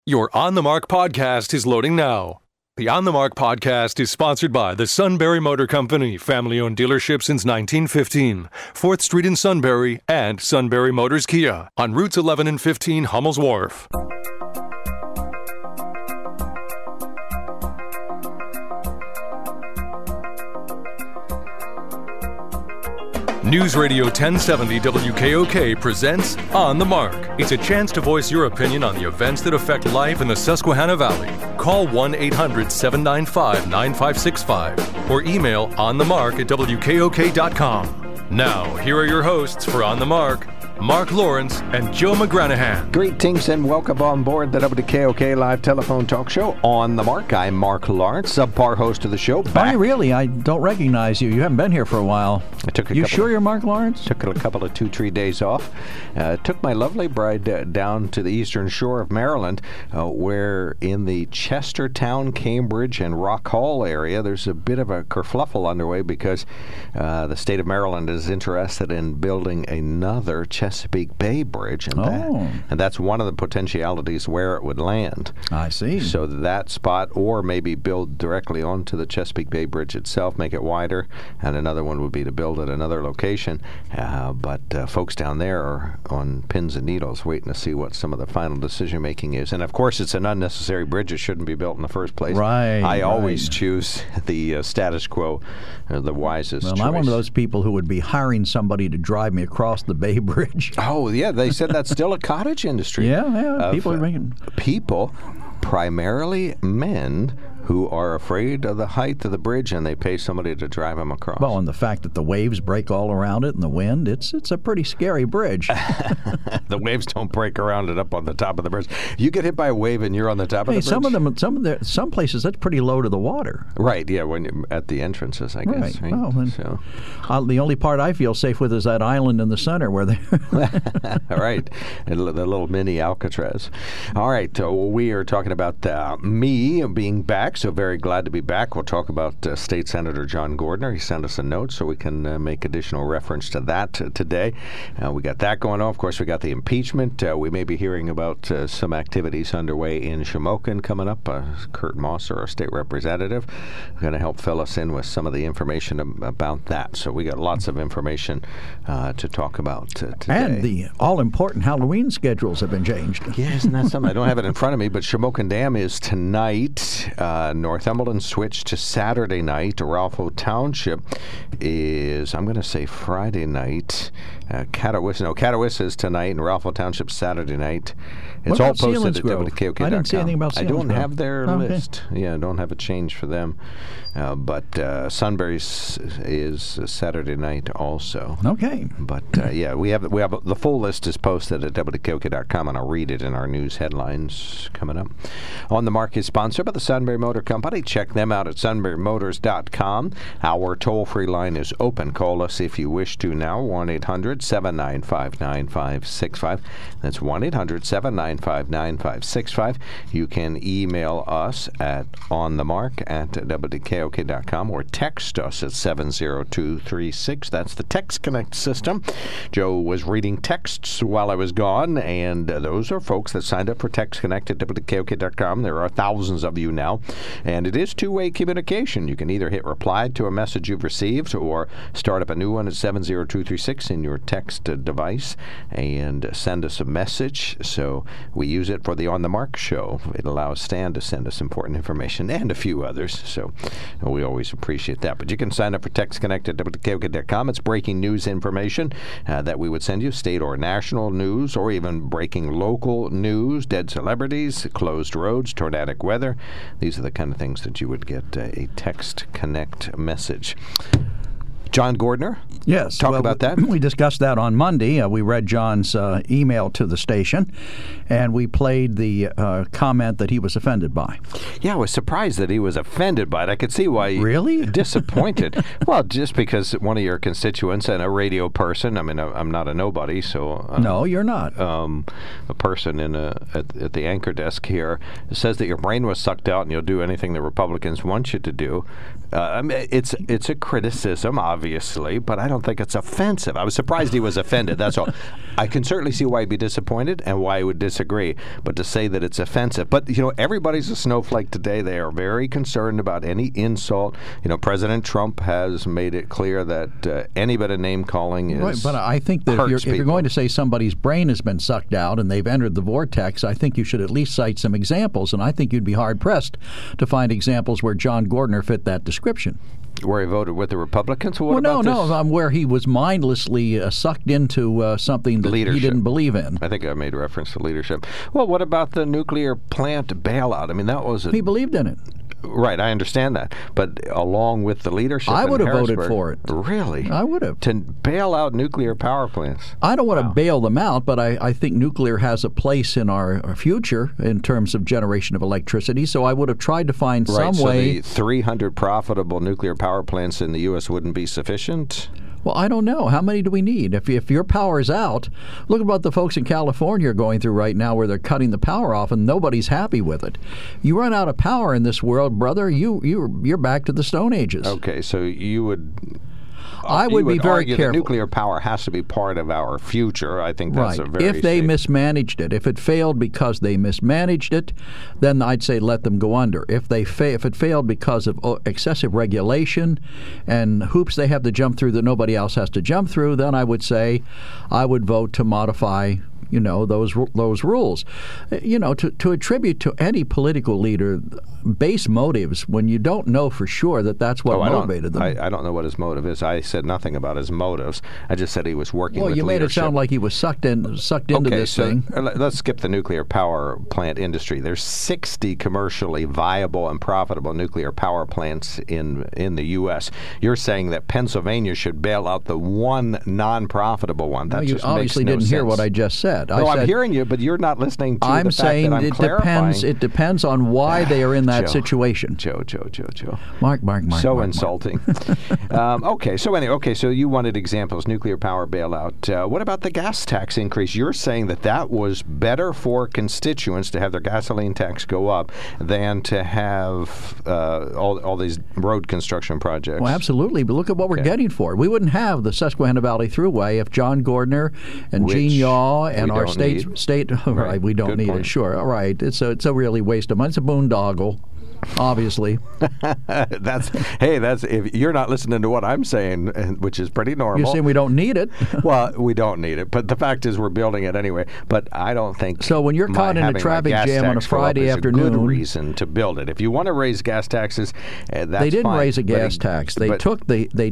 Your On the Mark podcast is loading now. The On the Mark podcast is sponsored by the Sunbury Motor Company, family-owned dealership since 1915, 4th Street in Sunbury, and Sunbury Motors Kia on routes 11 and 15 Hummel's Wharf. News Radio 1070 WKOK presents On the Mark. It's a chance to voice your opinion on the events that affect life in the Susquehanna Valley. Call 1-800-795-9565 or email onthemark@wkok.com. Now, here are your hosts for On the Mark, Mark Lawrence and Joe McGranahan. Greetings and welcome on board the WKOK live telephone talk show On the Mark. I'm Mark Lawrence, subpar host of the show. Are you really? I don't recognize you. You haven't been here for a while. You sure you're Mark Lawrence? Took a couple of 2-3 days off. Took my lovely bride down to the eastern shore of Maryland, where in the Chestertown, Cambridge, and Rock Hall area, there's a bit of a kerfluffle underway because the state of Maryland is interested in building another Chesapeake Bay Bridge, and that's one of the potentialities where it would land. I see. So that spot, or maybe build directly onto the Chesapeake Bay Bridge itself, make it wider, and another one would be to build at another location. But folks down there are on pins and needles waiting to see what some of the final decision-making is. And, of course, it's an unnecessary bridge. It shouldn't be built in the first place. I always choose the status quo, the wisest choice. I'm one of those people who would be hiring somebody to drive me across the Bay Bridge. Oh, yeah. They said that's still a cottage industry. Yeah. People are making... People, primarily men, who are afraid of the height of the bridge, and they pay somebody to drive them across. Well, and the fact that the waves break all around it and the wind, it's a pretty scary bridge. The waves don't break around it up on the top of the bridge. You get hit by a wave and you're on the top of the bridge? Some places, that's pretty low to the water. Right, yeah, when you're at the entrances, I guess. Right. Well, the only part I feel safe with is that island in the center where they... Right, the little mini Alcatraz. All right, we are talking about me being back. So very glad to be back. We'll talk about State Senator John Gordner. He sent us a note so we can make additional reference to that today. We got that going on. Of course, we got the impeachment. We may be hearing about some activities underway in Shamokin coming up. Kurt Moss, our state representative, going to help fill us in with some of the information about that. So we got lots of information to talk about today. And the all-important Halloween schedules have been changed. Yeah, isn't that something? I don't have it in front of me, but Shamokin Dam is tonight. Northumberland switched to Saturday night. Ralpho Township is, I'm going to say Friday night. Catawissa is tonight, and Ralpho Township Saturday night. It's all posted at WKOK.com. I didn't see anything about Selinsgrove. I don't have their list. Yeah, I don't have a change for them. But Sunbury's is Saturday night also. Okay. But we have the full list is posted at WKOK.com, and I'll read it in our news headlines coming up. On the Mark is sponsored by the Sunbury Motor Company. Check them out at sunburymotors.com. Our toll-free line is open. Call us if you wish to now. 1-800-795-9565. That's 1-800-795-9565. You can email us at onthemark@WKOK.com or text us at 70236. That's the Text Connect system. Joe was reading texts while I was gone, and those are folks that signed up for Text Connect at WKOK.com. There are thousands of you now, and it is two-way communication. You can either hit reply to a message you've received or start up a new one at 70236 in your text device and send us a message. So we use it for the On the Mark show. It allows Stan to send us important information and a few others, so we always appreciate that. But you can sign up for Text Connect at WKOK.com. It's breaking news information that we would send you, state or national news, or even breaking local news, dead celebrities, closed roads, tornadic weather. These are the kind of things that you would get a Text Connect message. John Gordner? Yes. Talk about that. We discussed that on Monday. We read John's email to the station, and we played the comment that he was offended by. Yeah, I was surprised that he was offended by it. I could see why. Really? Disappointed. Well, just because one of your constituents and a radio person, I mean, I'm not a nobody, so... no, you're not. A person at the anchor desk here says that your brain was sucked out and you'll do anything the Republicans want you to do. I mean, it's a criticism, obviously. obviously, but I don't think it's offensive. I was surprised he was offended, that's all. I can certainly see why he'd be disappointed and why he would disagree, but to say that it's offensive. But, everybody's a snowflake today. They are very concerned about any insult. President Trump has made it clear that any bit of name-calling is right, but I think that if you're going to say somebody's brain has been sucked out and they've entered the vortex, I think you should at least cite some examples, and I think you'd be hard-pressed to find examples where John Gordner fit that description. Where he voted with the Republicans? Where he was mindlessly sucked into something that leadership. He didn't believe in. I think I made reference to leadership. Well, what about the nuclear plant bailout? I mean, that was He believed in it. Right, I understand that. But along with the leadership I would have voted for it. Really? I would have. To bail out nuclear power plants. I don't want to bail them out, but I think nuclear has a place in our future in terms of generation of electricity, so I would have tried to find some way. So the 300 profitable nuclear power plants in the U.S. wouldn't be sufficient? Well, I don't know. How many do we need? If your power is out, look at what the folks in California are going through right now where they're cutting the power off and nobody's happy with it. You run out of power in this world, brother, you're back to the Stone Ages. Okay, so you would... I would be very argue careful. That nuclear power has to be part of our future. I think that's right. a very If they safe. mismanaged it, if it failed because they mismanaged it, then I'd say let them go under. If it failed because of excessive regulation and hoops they have to jump through that nobody else has to jump through, then I would say I would vote to modify those rules. To attribute to any political leader base motives when you don't know for sure that's what motivated them. I don't know what his motive is. I said nothing about his motives. I just said he was working with leadership. Well, you made it sound like he was sucked into this thing. Let's skip the nuclear power plant industry. There's 60 commercially viable and profitable nuclear power plants in the U.S. You're saying that Pennsylvania should bail out the one non-profitable one. That you obviously didn't hear what I just said. I'm hearing you, but you're not listening to I'm the fact saying that I'm clarifying. It depends on why they are in that situation. Joe. Mark. Insulting. So you wanted examples, nuclear power bailout. What about the gas tax increase? You're saying that was better for constituents to have their gasoline tax go up than to have all these road construction projects. Well, absolutely. But look at what we're getting for it. We wouldn't have the Susquehanna Valley Thruway if John Gordner and Gene Yaw and our state. Right, we don't need it. Sure. All right. It's a really waste of money. It's a boondoggle. Obviously. that's if you're not listening to what I'm saying, which is pretty normal. You're saying we don't need it. Well, we don't need it, but the fact is we're building it anyway. But I don't think so. When you're caught in a traffic jam on a Friday afternoon, a good reason to build it. If you want to raise gas taxes, that's they didn't fine, raise a gas tax. They took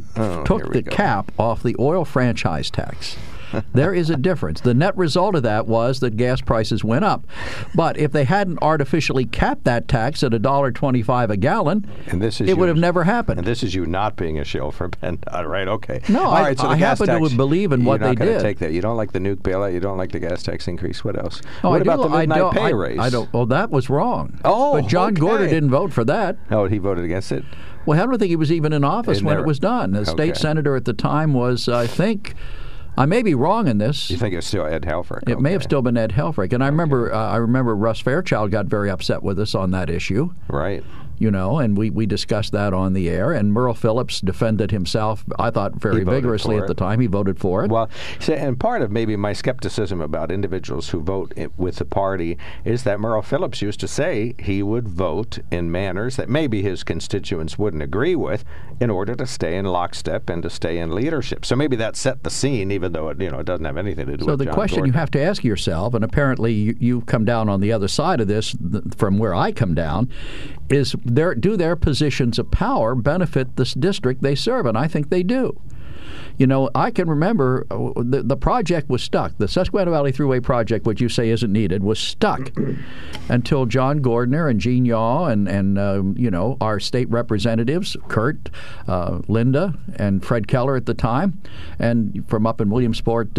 the cap off the oil franchise tax. There is a difference. The net result of that was that gas prices went up. But if they hadn't artificially capped that tax at $1.25 a gallon, it would have never happened. And this is you not being a shill for PennDOT, right? Okay. No, all right, so I happen to believe in what they did. You're not going to take that. You don't like the nuke bailout. You don't like the gas tax increase. What else? Oh, what about the midnight pay raise? I don't. Well, that was wrong. Oh, but John Gordner didn't vote for that. Oh, he voted against it? Well, I don't think he was even in office when it was done. The state senator at the time was, I think... I may be wrong in this. You think it was still Ed Helfrich? It may have still been Ed Helfrich. And I remember Russ Fairchild got very upset with us on that issue. Right. And we discussed that on the air. And Merle Phillips defended himself, I thought, very vigorously at the time. He voted for it. Well, and part of maybe my skepticism about individuals who vote with the party is that Merle Phillips used to say he would vote in manners that maybe his constituents wouldn't agree with in order to stay in lockstep and to stay in leadership. So maybe that set the scene, even though it doesn't have anything to do with John So the question you have to ask yourself, and apparently you come down on the other side of this from where I come down, is do their positions of power benefit this district they serve? And I think they do. I can remember the project was stuck. The Susquehanna Valley Thruway project, which you say isn't needed, was stuck until John Gordner and Gene Yaw and our state representatives, Kurt, Linda, and Fred Keller at the time, and from up in Williamsport,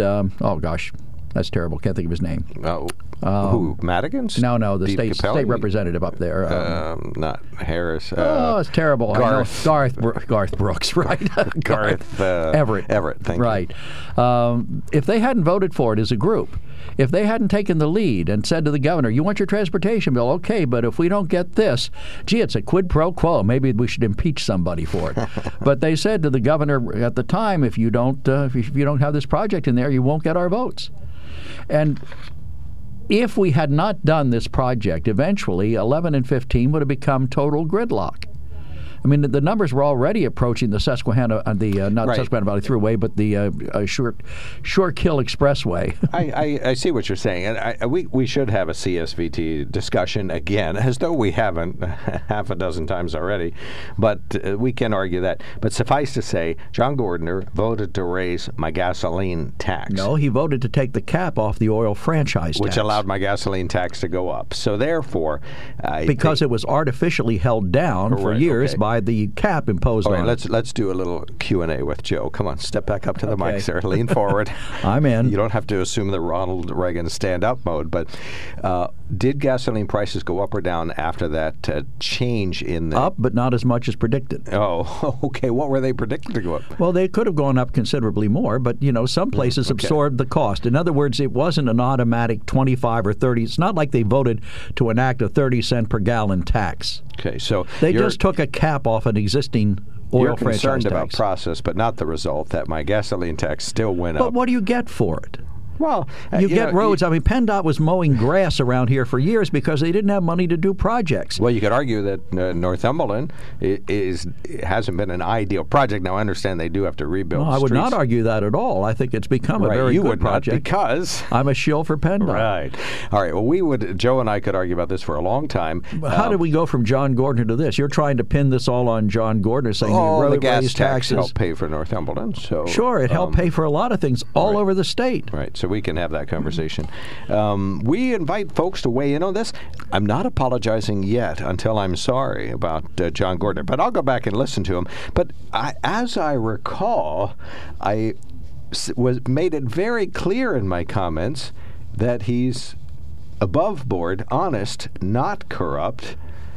that's terrible. Can't think of his name. Who? Madigan? No, the state representative up there. Not Harris. It's terrible. Garth. Garth Brooks, right? Garth Everett. Thank you. Right. If they hadn't voted for it as a group, If they hadn't taken the lead and said to the governor, you want your transportation bill, okay, but if we don't get this, gee, it's a quid pro quo. Maybe we should impeach somebody for it. But they said to the governor at the time, if you don't have this project in there, you won't get our votes. And if we had not done this project, eventually 11 and 15 would have become total gridlock. I mean, the numbers were already approaching the Susquehanna, not Susquehanna Valley Thruway, but the Schuylkill Expressway. I see what you're saying, and we should have a CSVT discussion again, as though we haven't half a dozen times already. But we can argue that. But suffice to say, John Gordner voted to raise my gasoline tax. No, he voted to take the cap off the oil franchise tax, which allowed my gasoline tax to go up. So therefore, because it was artificially held down for years by the cap imposed on it. Let's do a little Q&A with Joe. Come on, step back up to the mic, sir. Lean forward. I'm in. You don't have to assume the Ronald Reagan stand-up mode, but did gasoline prices go up or down after that change in the... Up, but not as much as predicted. Oh, okay. What were they predicted to go up? Well, they could have gone up considerably more, but, some places absorbed the cost. In other words, it wasn't an automatic 25 or 30. It's not like they voted to enact a 30-cent per gallon tax. Okay, so they just took a cap off an existing oil franchise tax. You're concerned about process, but not the result, that my gasoline tax still went up. But what do you get for it? Well, you get roads. PennDOT was mowing grass around here for years because they didn't have money to do projects. Well, you could argue that Northumberland hasn't been an ideal project. Now, I understand they do have to rebuild I would not argue that at all. I think it's become a very good project. Not because I'm a shill for PennDOT. Right. All right. Well, Joe and I could argue about this for a long time. How did we go from John Gordner to this? You're trying to pin this all on John Gordner, saying the gas tax helped pay for Northumberland. So sure, it helped pay for a lot of things all over the state. Right. So we can have that conversation. We invite folks to weigh in on this. I'm not apologizing yet until I'm sorry about John Gordner, but I'll go back and listen to him. But as I recall, I made it very clear in my comments that he's above board, honest, not corrupt.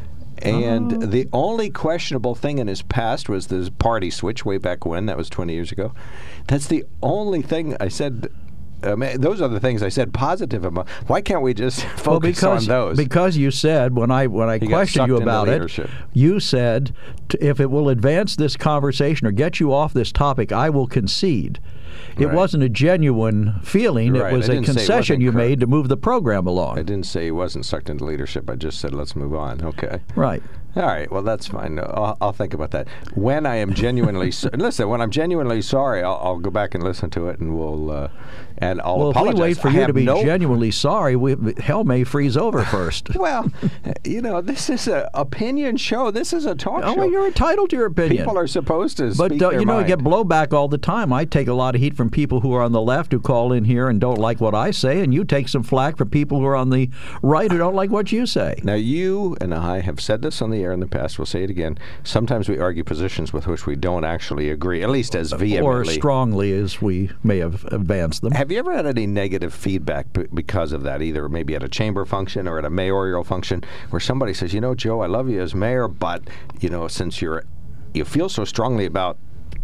And the only questionable thing in his past was the party switch way back when. That was 20 years ago. That's the only thing I said. Those are the things I said positive about. Why can't we just focus on those? Because you said, when I questioned you about it, you said, if it will advance this conversation or get you off this topic, I will concede. It wasn't a genuine feeling. It was a concession you made to move the program along. I didn't say he wasn't sucked into leadership. I just said, let's move on. Okay. Right. All right. Well, that's fine. I'll think about that. When I am genuinely when I'm genuinely sorry, I'll go back and listen to it, and I'll apologize. If we wait for you to be genuinely sorry, hell may freeze over first. Well, this is an opinion show. This is a talk show. Well, you're entitled to your opinion. People are supposed to speak their mind. You get blowback all the time. I take a lot of heat from people who are on the left who call in here and don't like what I say, and you take some flack from people who are on the right who don't like what you say. Now, you and I have said this on the air in the past. We'll say it again. Sometimes we argue positions with which we don't actually agree, at least as vehemently or strongly as we may have advanced them. Have you ever had any negative feedback because of that, either maybe at a chamber function or at a mayoral function, where somebody says, Joe, I love you as mayor, but, since you feel so strongly about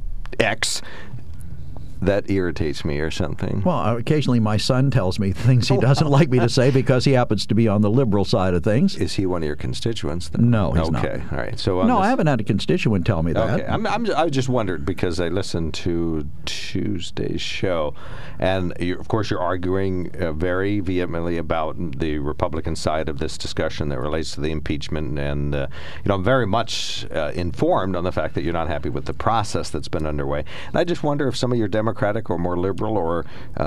X, that irritates me or something? Well, occasionally my son tells me things he doesn't like me to say because he happens to be on the liberal side of things. Is he one of your constituents, then? No, he's not. Okay, all right. So I haven't had a constituent tell me that. Okay, I just wondered because I listened to Tuesday's show, and of course you're arguing very vehemently about the Republican side of this discussion that relates to the impeachment, and I'm very much informed on the fact that you're not happy with the process that's been underway. And I just wonder if some of your Democratic or more liberal or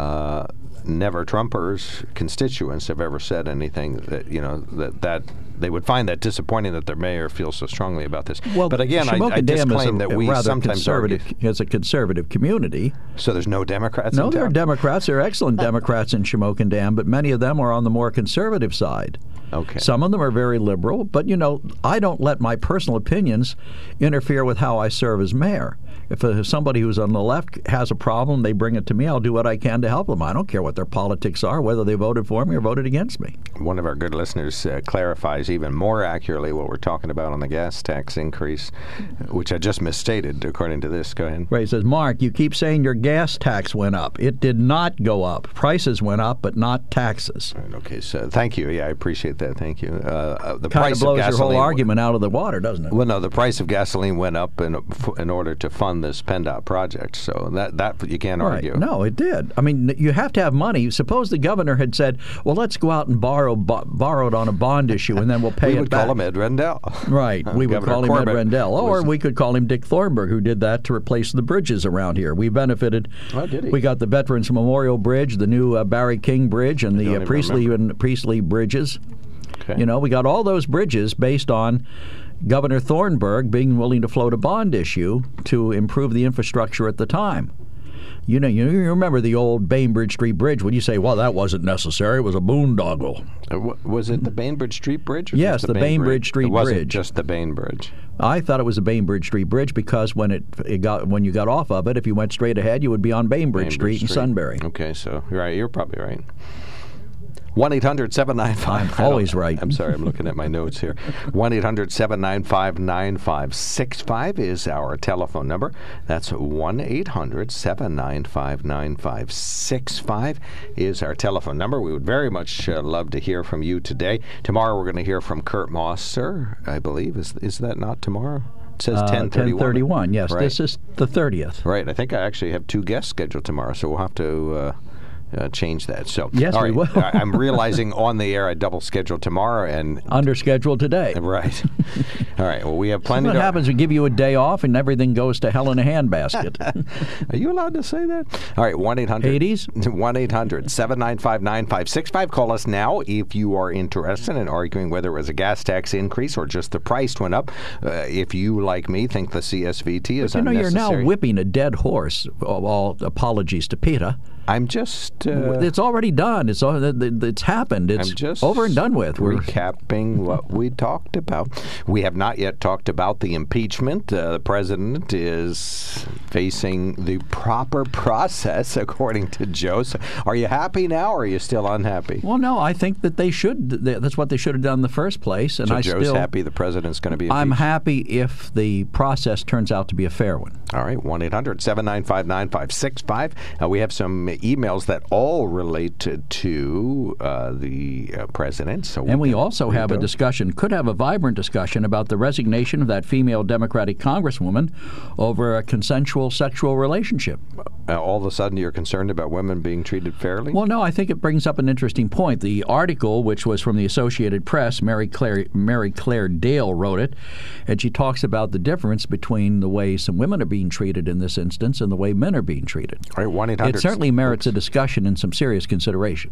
never Trumpers constituents have ever said anything that that they would find that disappointing that their mayor feels so strongly about this. Well, but again, I disclaim that we sometimes argue. It's a conservative community. So there's no Democrats there are Democrats. There are excellent Democrats in Shamokin Dam, but many of them are on the more conservative side. Okay. Some of them are very liberal, but, I don't let my personal opinions interfere with how I serve as mayor. If somebody who's on the left has a problem, they bring it to me, I'll do what I can to help them. I don't care what their politics are, whether they voted for me or voted against me. One of our good listeners clarifies even more accurately what we're talking about on the gas tax increase, which I just misstated according to this. Go ahead. Right. He says, Mark, you keep saying your gas tax went up. It did not go up. Prices went up, but not taxes. Right, okay, so thank you. Yeah, I appreciate that. Thank you. The price blows your whole argument out of the water, doesn't it? Well, no, the price of gasoline went up in order to fund this PennDOT project, so that you can't argue. No, it did. I mean, you have to have money. Suppose the governor had said, well, let's go out and borrow it on a bond issue, and then we'll pay it back. We would call him Ed Rendell. Right. We would call him Corbett Ed Rendell. Or we could call him Dick Thornburg, who did that to replace the bridges around here. We benefited. Oh, did he? We got the Veterans Memorial Bridge, the new Barry King Bridge, and the Priestley bridges. Okay. We got all those bridges based on Governor Thornburg being willing to float a bond issue to improve the infrastructure at the time. You remember the old Bainbridge Street Bridge. Would you say, well, that wasn't necessary. It was a boondoggle. Was it the Bainbridge Street Bridge? Or yes, the Bainbridge Street Bridge. It wasn't just the Bainbridge. I thought it was the Bainbridge Street Bridge because when you got off of it, if you went straight ahead, you would be on Bainbridge Street in Sunbury. Okay, so you're probably right. 1-800-795. I'm always right. I'm sorry, I'm looking at my notes here. 1-800-795-9565 is our telephone number. That's 1-800-795-9565 is our telephone number. We would very much love to hear from you today. Tomorrow we're going to hear from Kurt Mosser, I believe. Is that not tomorrow? It says 10:31. Yes. Right. This is the 30th. Right. I think I actually have 2 guests scheduled tomorrow, so we'll have to change that. So yes, all right, we will. I'm realizing on the air I double scheduled tomorrow and under scheduled today. Right. All right. Well, we have plenty. What happens? We give you a day off and everything goes to hell in a handbasket. Are you allowed to say that? All right. 1-800-795-9565. Call us now if you are interested in arguing whether it was a gas tax increase or just the price went up. If you, like me, think the CSVT is unnecessary. You're now whipping a dead horse. All apologies to PETA. I'm just... it's already done. It's happened. It's just over and done with. We're recapping what we talked about. We have not yet talked about the impeachment. The president is facing the proper process, according to Joe. So are you happy now, or are you still unhappy? Well, no, I think that they should. That's what they should have done in the first place. And so Joe's happy the president's going to be impeached? I'm happy if the process turns out to be a fair one. All right, 1-800-795-9565. We have some emails that all relate to the president. So we also have a discussion, could have a vibrant discussion about the resignation of that female Democratic congresswoman over a consensual sexual relationship. All of a sudden you're concerned about women being treated fairly? Well, no, I think it brings up an interesting point. The article, which was from the Associated Press, Mary Claire Dale wrote it, and she talks about the difference between the way some women are being treated in this instance and the way men are being treated. All right, 1-800. It certainly merits a discussion and some serious consideration.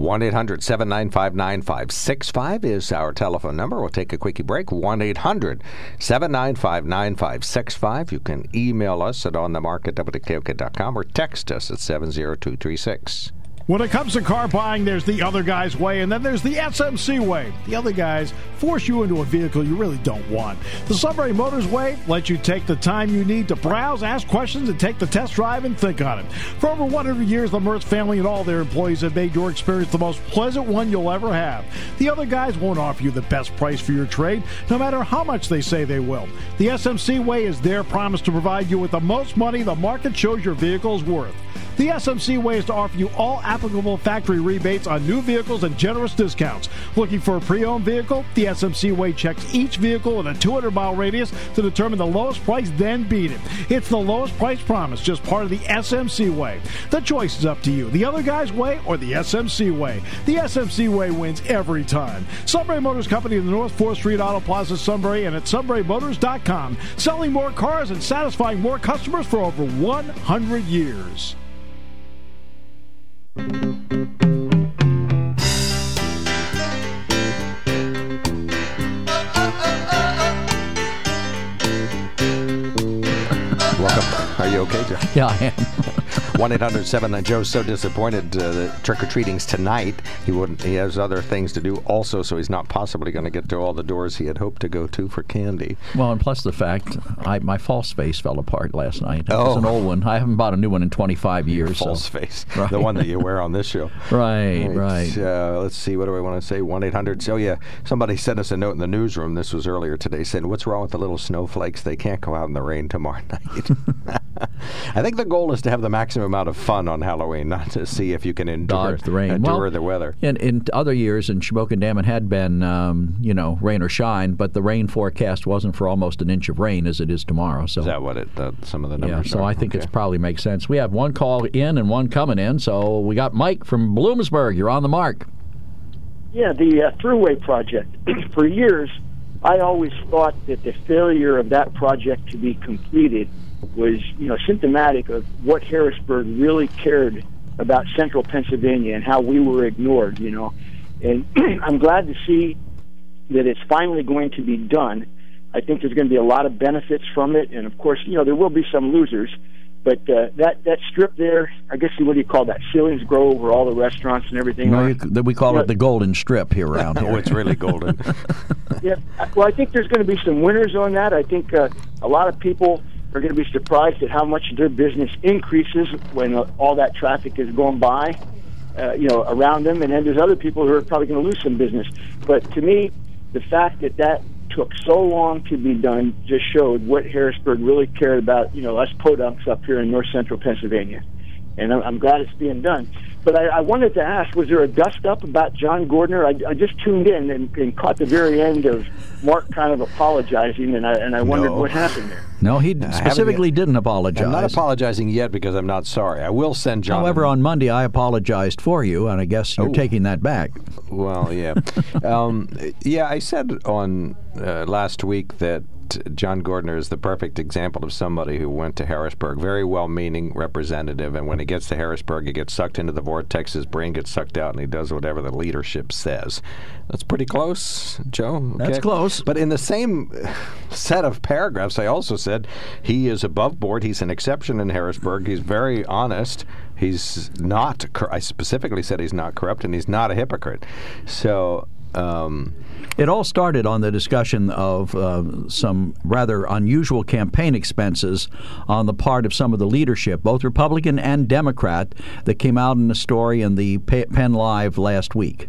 1-800-795-9565 is our telephone number. We'll take a quickie break. 1-800-795-9565. You can email us at onthemark@wkok.com or text us at 70236. When it comes to car buying, there's the other guy's way, and then there's the SMC way. The other guys force you into a vehicle you really don't want. The Sunbury Motors way lets you take the time you need to browse, ask questions, and take the test drive and think on it. For over 100 years, the Mertz family and all their employees have made your experience the most pleasant one you'll ever have. The other guys won't offer you the best price for your trade, no matter how much they say they will. The SMC way is their promise to provide you with the most money the market shows your vehicle is worth. The SMC way is to offer you all applicable factory rebates on new vehicles and generous discounts. Looking for a pre-owned vehicle? The SMC way checks each vehicle in a 200-mile radius to determine the lowest price, then beat it. It's the lowest price promise, just part of the SMC way. The choice is up to you, the other guy's way or the SMC way. The SMC way wins every time. Sunbury Motors Company in the North 4th Street Auto Plaza, Sunbury, and at sunburymotors.com. Selling more cars and satisfying more customers for over 100 years. Welcome. Are you okay, Joe? Yeah, I am. 1-800-79. Joe's so disappointed that trick-or-treating's tonight. He has other things to do also, so he's not possibly going to get to all the doors he had hoped to go to for candy. Well, and plus the fact my false face fell apart last night. It was an old one. I haven't bought a new one in 25 years. False face. Right. The one that you wear on this show. Right. Let's see. What do I want to say? 1-800. Oh, yeah. Somebody sent us a note in the newsroom. This was earlier today, saying, what's wrong with the little snowflakes? They can't go out in the rain tomorrow night. I think the goal is to have the maximum amount of fun on Halloween, not to see if you can endure the rain. Endure the weather. In other years in Shamokin Dam, it had been, rain or shine, but the rain forecast wasn't for almost an inch of rain as it is tomorrow. So is that what some of the numbers are? So I think it probably makes sense. We have one call in and one coming in. So we got Mike from Bloomsburg. You're on the mark. Yeah, the Thruway project. For years, I always thought that the failure of that project to be completed was, symptomatic of what Harrisburg really cared about central Pennsylvania and how we were ignored, And I'm glad to see that it's finally going to be done. I think there's going to be a lot of benefits from it, and of course, there will be some losers. But that strip there, I guess, what do you call that? Ceilings Grove, where all the restaurants and everything are. We call it the Golden Strip here around here. Oh, it's really golden. Yeah. Well, I think there's going to be some winners on that. I think a lot of people are going to be surprised at how much their business increases when all that traffic is going by, around them. And then there's other people who are probably going to lose some business. But to me, the fact that took so long to be done just showed what Harrisburg really cared about, us podunks up here in north central Pennsylvania. And I'm glad it's being done. But I wanted to ask, was there a dust-up about John Gordner? I just tuned in and caught the very end of Mark kind of apologizing, and I wondered what happened there. No, he specifically didn't apologize. I'm not apologizing yet because I'm not sorry. I will send John. However, on Monday I apologized for you, and I guess you're taking that back. Well, yeah. I said on last week that John Gordner is the perfect example of somebody who went to Harrisburg, very well-meaning representative, and when he gets to Harrisburg, he gets sucked into the vortex, his brain gets sucked out, and he does whatever the leadership says. That's pretty close, Joe. Okay. That's close. But in the same set of paragraphs, I also said he is above board. He's an exception in Harrisburg. He's very honest. He's not, I specifically said he's not corrupt, and he's not a hypocrite. So... It all started on the discussion of some rather unusual campaign expenses on the part of some of the leadership, both Republican and Democrat, that came out in a story in the Penn Live last week.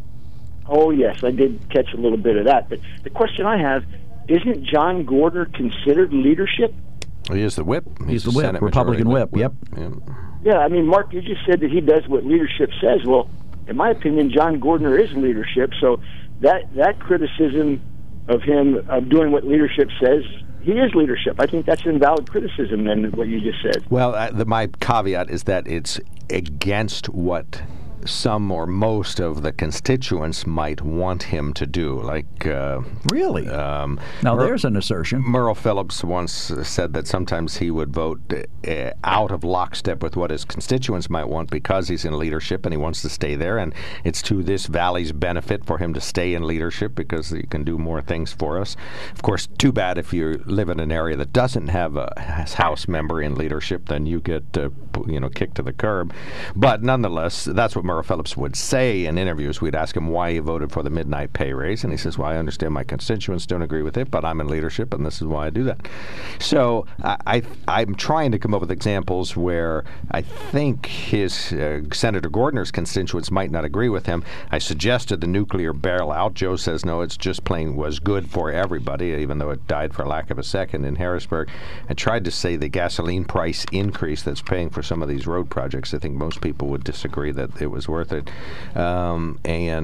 Oh, yes, I did catch a little bit of that. But the question I have, isn't John Gordner considered leadership? He is the whip. He's the whip, Republican whip. Yep. Yeah, I mean, Mark, you just said that he does what leadership says. Well, in my opinion, John Gordner is leadership, so that criticism of him of doing what leadership says, he is leadership. I think that's an invalid criticism then, what you just said. Well, my caveat is that it's against what some or most of the constituents might want him to do. Really? Now, there's an assertion. Merle Phillips once said that sometimes he would vote out of lockstep with what his constituents might want because he's in leadership and he wants to stay there, and it's to this valley's benefit for him to stay in leadership because he can do more things for us. Of course, too bad if you live in an area that doesn't have a House member in leadership, then you get kicked to the curb. But nonetheless, that's what Merle Phillips would say in interviews. We'd ask him why he voted for the midnight pay raise, and he says, well, I understand my constituents don't agree with it, but I'm in leadership, and this is why I do that. So I'm trying to come up with examples where I think his Senator Gordner's constituents might not agree with him. I suggested the nuclear bailout. Joe says, no, it's just plain was good for everybody, even though it died for lack of a second in Harrisburg. I tried to say the gasoline price increase that's paying for some of these road projects. I think most people would disagree that it was worth it. The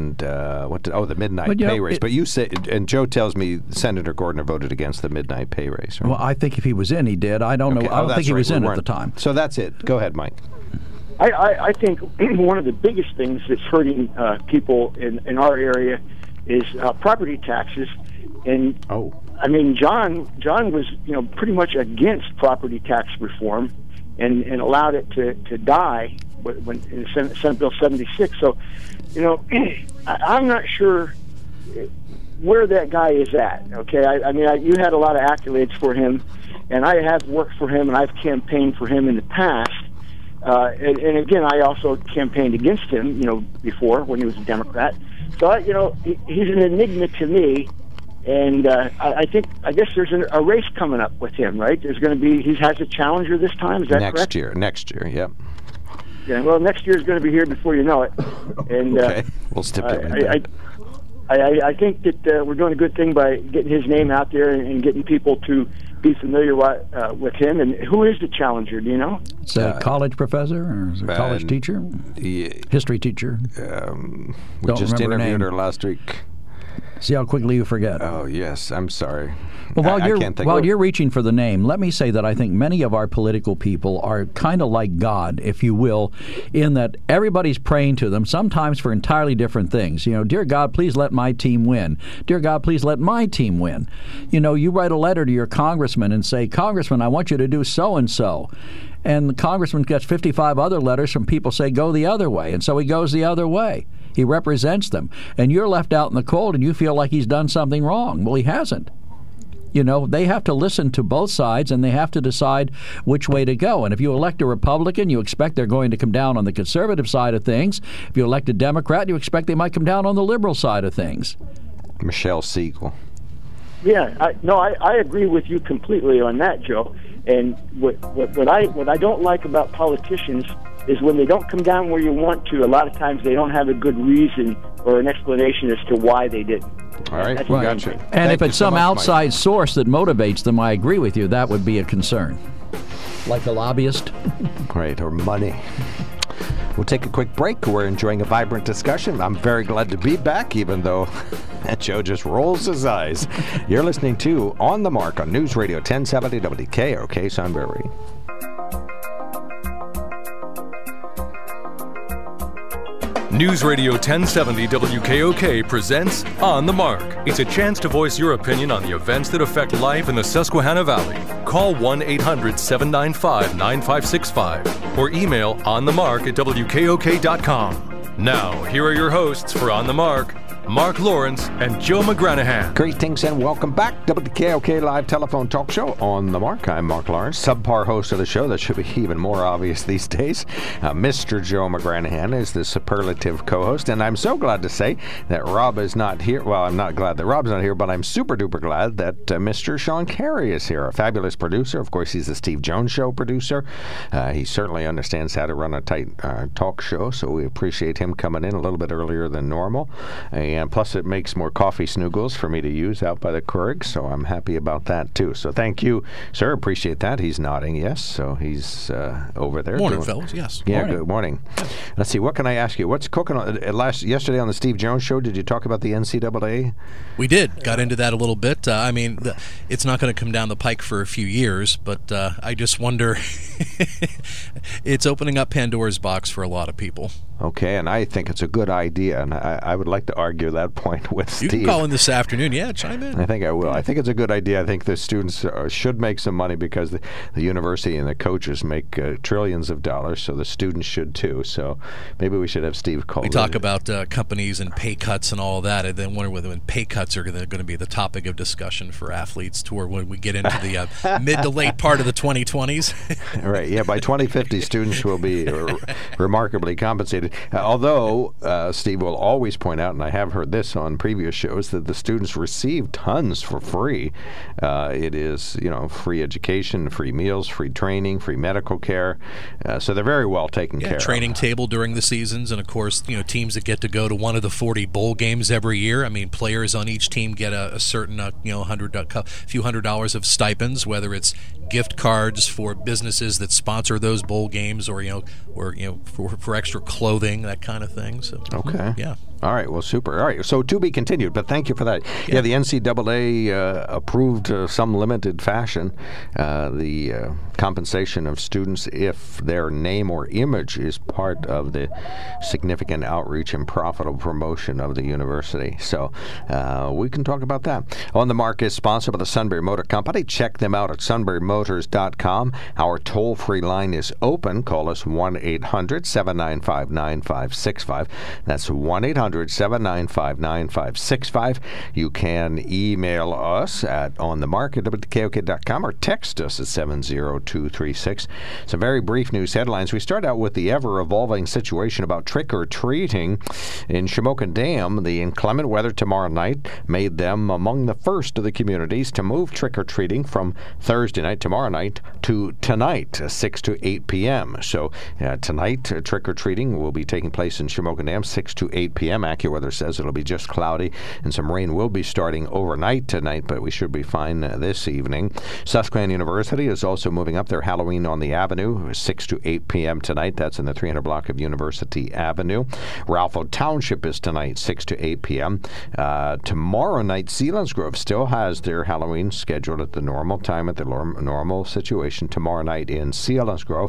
midnight pay raise. But you say, and Joe tells me Senator Gordner voted against the midnight pay raise. Right? Well, I think if he was in, he did. I don't know. I don't think he was in at the time. So that's it. Go ahead, Mike. I think one of the biggest things that's hurting people in our area is property taxes. And I mean, John was pretty much against property tax reform and allowed it to die when in Senate Bill 76. So, I'm not sure where that guy is at. Okay, I mean, you had a lot of accolades for him, and I have worked for him, and I've campaigned for him in the past. And again, I also campaigned against him, before when he was a Democrat. So, he's an enigma to me. And I guess there's a race coming up with him, right? There's going to be, he has a challenger this time, is that correct? Next year, yep. Yeah, well, next year is going to be here before you know it. And okay, we'll stipulate that. I think that we're doing a good thing by getting his name out there and getting people to be familiar with him. And who is the challenger, do you know? It's a college professor or is it a college teacher? History teacher? We just interviewed her last week. See how quickly you forget. Oh, yes. I'm sorry. Well, while you're reaching for the name, let me say that I think many of our political people are kind of like God, if you will, in that everybody's praying to them, sometimes for entirely different things. Dear God, please let my team win. Dear God, please let my team win. You write a letter to your congressman and say, Congressman, I want you to do so-and-so. And the congressman gets 55 other letters from people say, go the other way. And so he goes the other way. He represents them. And you're left out in the cold and you feel like he's done something wrong. Well, he hasn't. They have to listen to both sides and they have to decide which way to go. And if you elect a Republican, you expect they're going to come down on the conservative side of things. If you elect a Democrat, you expect they might come down on the liberal side of things. Michelle Siegel. Yeah, I agree with you completely on that, Joe. And what I don't like about politicians is when they don't come down where you want to. A lot of times they don't have a good reason or an explanation as to why they didn't. All right, gotcha. And if it's some outside source that motivates them, I agree with you, that would be a concern. Like a lobbyist. Right, or money. We'll take a quick break. We're enjoying a vibrant discussion. I'm very glad to be back, even though Joe just rolls his eyes. You're listening to On the Mark on News Radio 1070 WKOK Sunbury. News Radio 1070 WKOK presents On the Mark. It's a chance to voice your opinion on the events that affect life in the Susquehanna Valley. Call 1-800-795-9565 or email onthemark@wkok.com. Now, here are your hosts for On the Mark, Mark Lawrence and Joe McGranahan. Greetings and welcome back. WKOK Live Telephone Talk Show On the Mark. I'm Mark Lawrence, subpar host of the show. That should be even more obvious these days. Mr. Joe McGranahan is the superlative co-host, and I'm so glad to say that Rob is not here. Well, I'm not glad that Rob's not here, but I'm super duper glad that Mr. Sean Carey is here, a fabulous producer. Of course, he's the Steve Jones Show producer. He certainly understands how to run a tight talk show, so we appreciate him coming in a little bit earlier than normal. And plus, it makes more coffee snoogles for me to use out by the Keurig, so I'm happy about that, too. So thank you, sir. Appreciate that. He's nodding, yes. So he's over there. Morning, fellas. Yes. Yeah, morning. Good morning. Let's see. What can I ask you? What's cooking? Yesterday on the Steve Jones Show, did you talk about the NCAA? We did. Got into that a little bit. It's not going to come down the pike for a few years, but I just wonder. It's opening up Pandora's box for a lot of people. Okay, and I think it's a good idea, and I would like to argue that point with Steve. You can call in this afternoon. Yeah, chime in. I think I will. I think it's a good idea. I think the students should make some money because the university and the coaches make trillions of dollars, so the students should too. So maybe we should have Steve call. We talk about companies and pay cuts and all that, and then wonder whether when pay cuts are going to be the topic of discussion for athletes toward when we get into the mid to late part of the 2020s. Right, yeah, by 2050, students will be remarkably compensated. Although Steve will always point out, and I have heard this on previous shows, that the students receive tons for free. It is, free education, free meals, free training, free medical care. So they're very well taken care of. Training table during the seasons, and of course, teams that get to go to one of the 40 bowl games every year. I mean, players on each team get a certain, few $100s of stipends, whether it's gift cards for businesses that sponsor those bowl games, or for extra clothing, that kind of thing. So okay, yeah. All right, well, super. All right, so to be continued, but thank you for that. Yeah, the NCAA approved some limited fashion the compensation of students if their name or image is part of the significant outreach and profitable promotion of the university. So we can talk about that. On the Mark is sponsored by the Sunbury Motor Company. Check them out at sunburymotors.com. Our toll-free line is open. Call us 1-800-795-9565. That's 1-800 1-800-795-9565. You can email us at onthemark@wkok.com or text us at 70236. Some very brief news headlines. We start out with the ever-evolving situation about trick-or-treating in Shamokin Dam. The inclement weather tomorrow night made them among the first of the communities to move trick-or-treating from Thursday night, tomorrow night, to tonight, 6 to 8 p.m. So tonight, trick-or-treating will be taking place in Shamokin Dam, 6 to 8 p.m. AccuWeather says it'll be just cloudy, and some rain will be starting overnight tonight, but we should be fine this evening. Susquehanna University is also moving up their Halloween on the Avenue, 6 to 8 p.m. tonight. That's in the 300 block of University Avenue. Ralpho Township is tonight, 6 to 8 p.m. Tomorrow night, Selinsgrove still has their Halloween scheduled at the normal time, at the normal situation tomorrow night in Selinsgrove.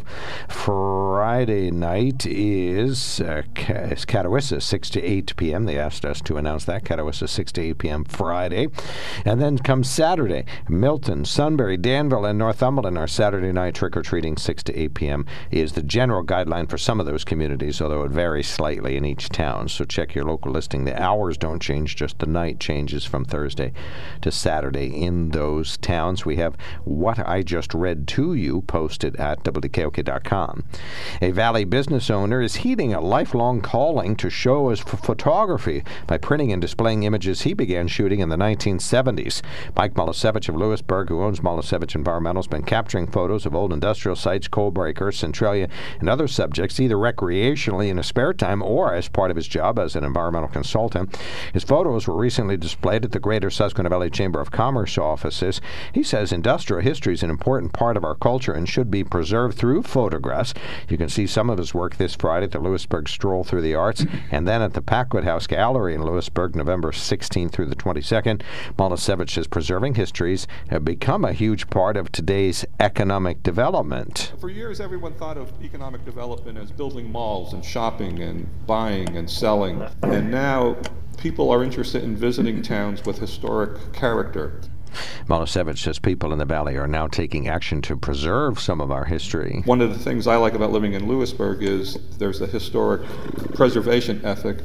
Friday night is Catawissa, 6 to 8 p.m. They asked us to announce that. Catawissa, 6 to 8 p.m. Friday. And then comes Saturday. Milton, Sunbury, Danville, and Northumberland are Saturday night trick-or-treating, 6 to 8 p.m. is the general guideline for some of those communities, although it varies slightly in each town. So check your local listing. The hours don't change, just the night changes from Thursday to Saturday in those towns. We have what I just read to you posted at WKOK.com. A Valley business owner is heeding a lifelong calling to show his photography by printing and displaying images he began shooting in the 1970s. Mike Molosevich of Lewisburg, who owns Molosevich Environmental, has been capturing photos of old industrial sites, coal breakers, Centralia, and other subjects, either recreationally in his spare time or as part of his job as an environmental consultant. His photos were recently displayed at the Greater Susquehanna Valley Chamber of Commerce offices. He says industrial history is an important part of our culture and should be preserved through photographs. You can see some of his work this Friday at the Lewisburg Stroll Through the Arts, and then at the Packwood House Gallery in Lewisburg, November 16th through the 22nd. Molosevich says preserving histories have become a huge part of today's economic development. For years, everyone thought of economic development as building malls and shopping and buying and selling. And now people are interested in visiting towns with historic character. Molosevich says people in the valley are now taking action to preserve some of our history. One of the things I like about living in Lewisburg is there's a historic preservation ethic,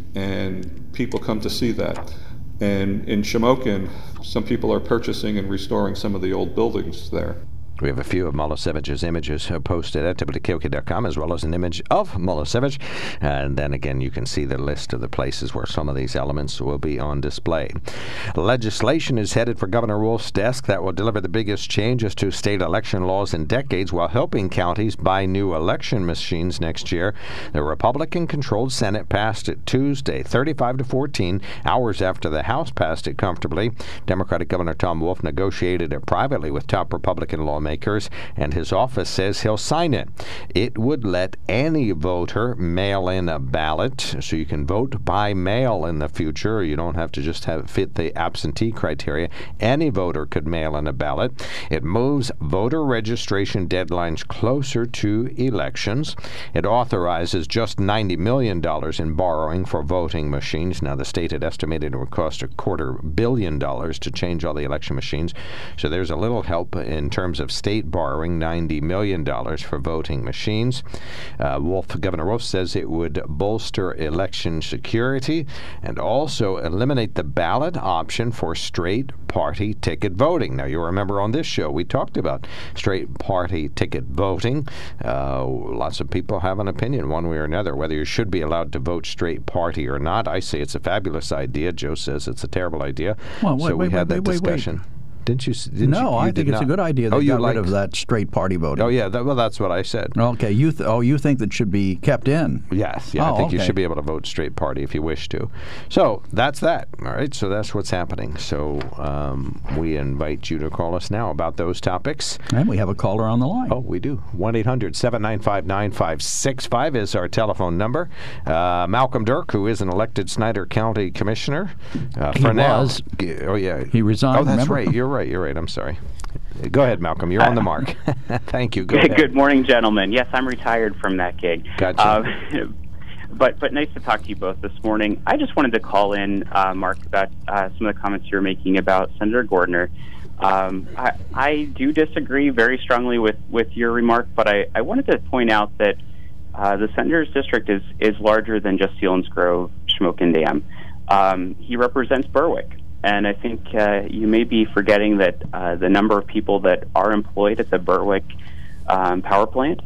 and people come to see that. And in Shamokin, some people are purchasing and restoring some of the old buildings there. We have a few of Molosevich's images posted at WKOK.com, as well as an image of Molosevich. And then again, you can see the list of the places where some of these elements will be on display. Legislation is headed for Governor Wolf's desk that will deliver the biggest changes to state election laws in decades while helping counties buy new election machines next year. The Republican-controlled Senate passed it Tuesday, 35-14, hours after the House passed it comfortably. Democratic Governor Tom Wolf negotiated it privately with top Republican lawmakers, and his office says he'll sign it. It would let any voter mail in a ballot, so you can vote by mail in the future. You don't have to just fit the absentee criteria. Any voter could mail in a ballot. It moves voter registration deadlines closer to elections. It authorizes just $90 million in borrowing for voting machines. Now, the state had estimated it would cost $250 million to change all the election machines, so there's a little help in terms of state borrowing, $90 million for voting machines. Governor Wolf says it would bolster election security and also eliminate the ballot option for straight party ticket voting. Now, you'll remember on this show we talked about straight party ticket voting. Lots of people have an opinion one way or another whether you should be allowed to vote straight party or not. I say it's a fabulous idea. Joe says it's a terrible idea. Well, we had that discussion. Didn't you? No, I think it's a good idea that got rid of that straight party voting. Oh, yeah. Well, that's what I said. Okay. You think that should be kept in? Yes. Yeah, I think you should be able to vote straight party if you wish to. So that's that. All right. So that's what's happening. So we invite you to call us now about those topics. And we have a caller on the line. Oh, we do. 1-800-795-9565 is our telephone number. Malcolm Dirk, who is an elected Snyder County Commissioner. He was. Oh, yeah. He resigned. Oh, that's remember? right. You're right. I'm sorry. Go ahead, Malcolm. You're on the mark. Thank you. Go ahead. Good morning, gentlemen. Yes, I'm retired from that gig. Gotcha. But nice to talk to you both this morning. I just wanted to call in, Mark, about some of the comments you were making about Senator Gordner. I do disagree very strongly with your remark, but I wanted to point out that the senator's district is larger than just Selinsgrove, Shamokin Dam. He represents Berwick. And I think you may be forgetting that the number of people that are employed at the Berwick power plant.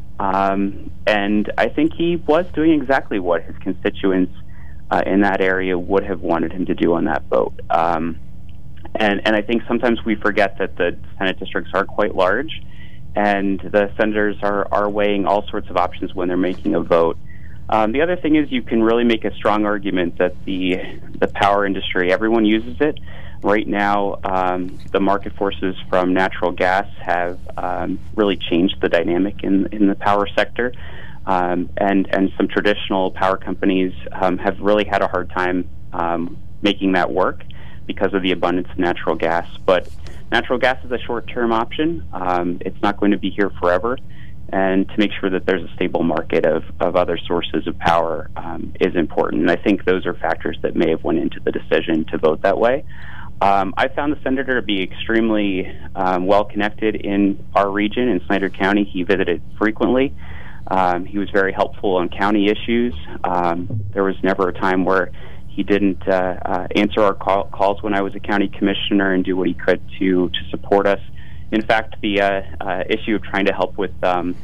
And I think he was doing exactly what his constituents in that area would have wanted him to do on that vote. And I think sometimes we forget that the Senate districts are quite large, and the senators are weighing all sorts of options when they're making a vote. The other thing is you can really make a strong argument that the power industry, everyone uses it. Right now, the market forces from natural gas have really changed the dynamic in the power sector. And some traditional power companies have really had a hard time making that work because of the abundance of natural gas. But natural gas is a short-term option. It's not going to be here forever. And to make sure that there's a stable market of other sources of power is important. And I think those are factors that may have went into the decision to vote that way. I found the senator to be extremely well-connected in our region, in Snyder County. He visited frequently. He was very helpful on county issues. There was never a time where he didn't answer our calls when I was a county commissioner and do what he could to support us. In fact, the issue of trying to help with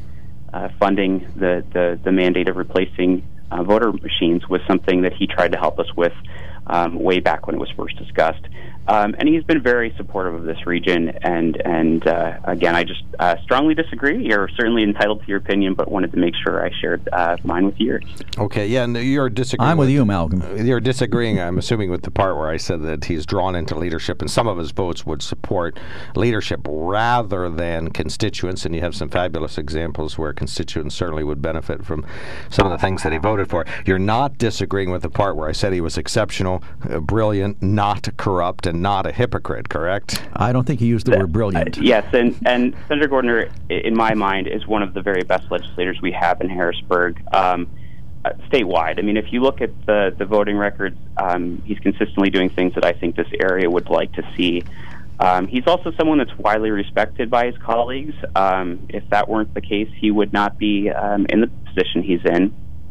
funding the mandate of replacing voter machines was something that he tried to help us with way back when it was first discussed. And he's been very supportive of this region. And again, I just strongly disagree. You're certainly entitled to your opinion, but wanted to make sure I shared mine with yours. Okay, yeah, and you're disagreeing. I'm with you, Malcolm. You're disagreeing, I'm assuming, with the part where I said that he's drawn into leadership, and some of his votes would support leadership rather than constituents, and you have some fabulous examples where constituents certainly would benefit from some of the things that he voted for. You're not disagreeing with the part where I said he was exceptional, brilliant, not corrupt, and not a hypocrite, correct? I don't think he used the word brilliant. Yes, and Senator Gordner, in my mind, is one of the very best legislators we have in Harrisburg, statewide. I mean, if you look at the voting records, he's consistently doing things that I think this area would like to see. He's also someone that's widely respected by his colleagues. If that weren't the case, he would not be in the position he's in.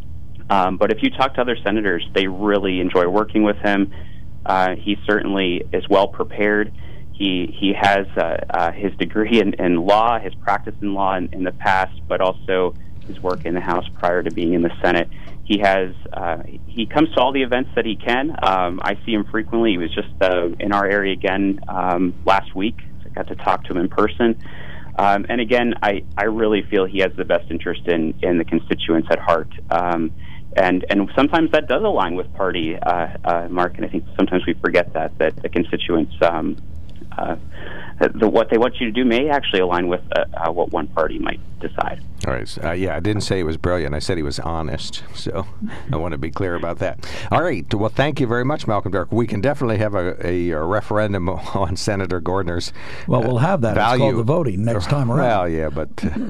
But if you talk to other senators, they really enjoy working with him. He certainly is well prepared. He has his degree in law, his practice in law in the past, but also his work in the House prior to being in the Senate. He comes to all the events that he can. I see him frequently. He was just in our area again last week. So I got to talk to him in person. And again, I really feel he has the best interest in the constituents at heart. And sometimes that does align with party, Mark, and I think sometimes we forget that the constituents, what they want you to do may actually align with what one party might decide. All right. Yeah, I didn't say he was brilliant. I said he was honest. So I want to be clear about that. All right. Well, thank you very much, Malcolm Dirk. We can definitely have a referendum on Senator Gordner's we'll have that. value. It's called the voting next time around. Well, yeah, but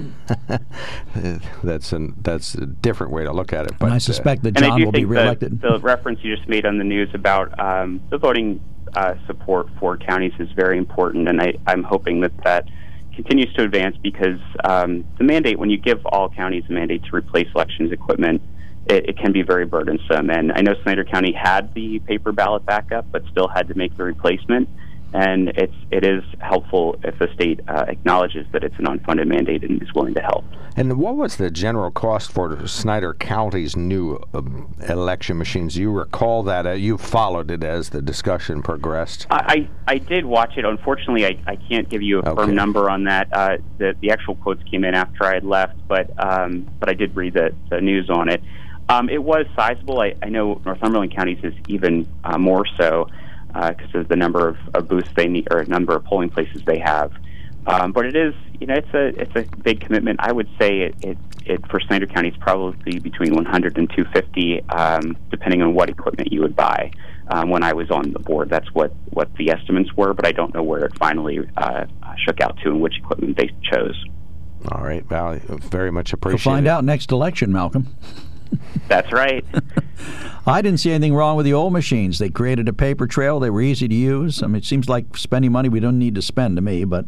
that's a different way to look at it. But and I suspect that John will be reelected. The reference you just made on the news about the voting support for counties is very important, and I'm hoping that continues to advance because the mandate, when you give all counties a mandate to replace elections equipment, it can be very burdensome. And I know Snyder County had the paper ballot backup, but still had to make the replacement. And it is helpful if the state acknowledges that it's an unfunded mandate and is willing to help. And what was the general cost for Snyder County's new election machines? You recall that? You followed it as the discussion progressed. I did watch it. Unfortunately, I can't give you a firm number on that. The actual quotes came in after I had left, but I did read the news on it. It was sizable. I know Northumberland counties is even more so. Because of the number of booths they need or number of polling places they have, but it is it's a big commitment. I would say it for Snyder County is probably between 100 and 250, depending on what equipment you would buy. When I was on the board, that's what the estimates were, but I don't know where it finally shook out to and which equipment they chose. All right, Val, very much appreciated. We'll find out next election, Malcolm. That's right. I didn't see anything wrong with the old machines. They created a paper trail. They were easy to use. I mean, it seems like spending money we don't need to spend to me, but...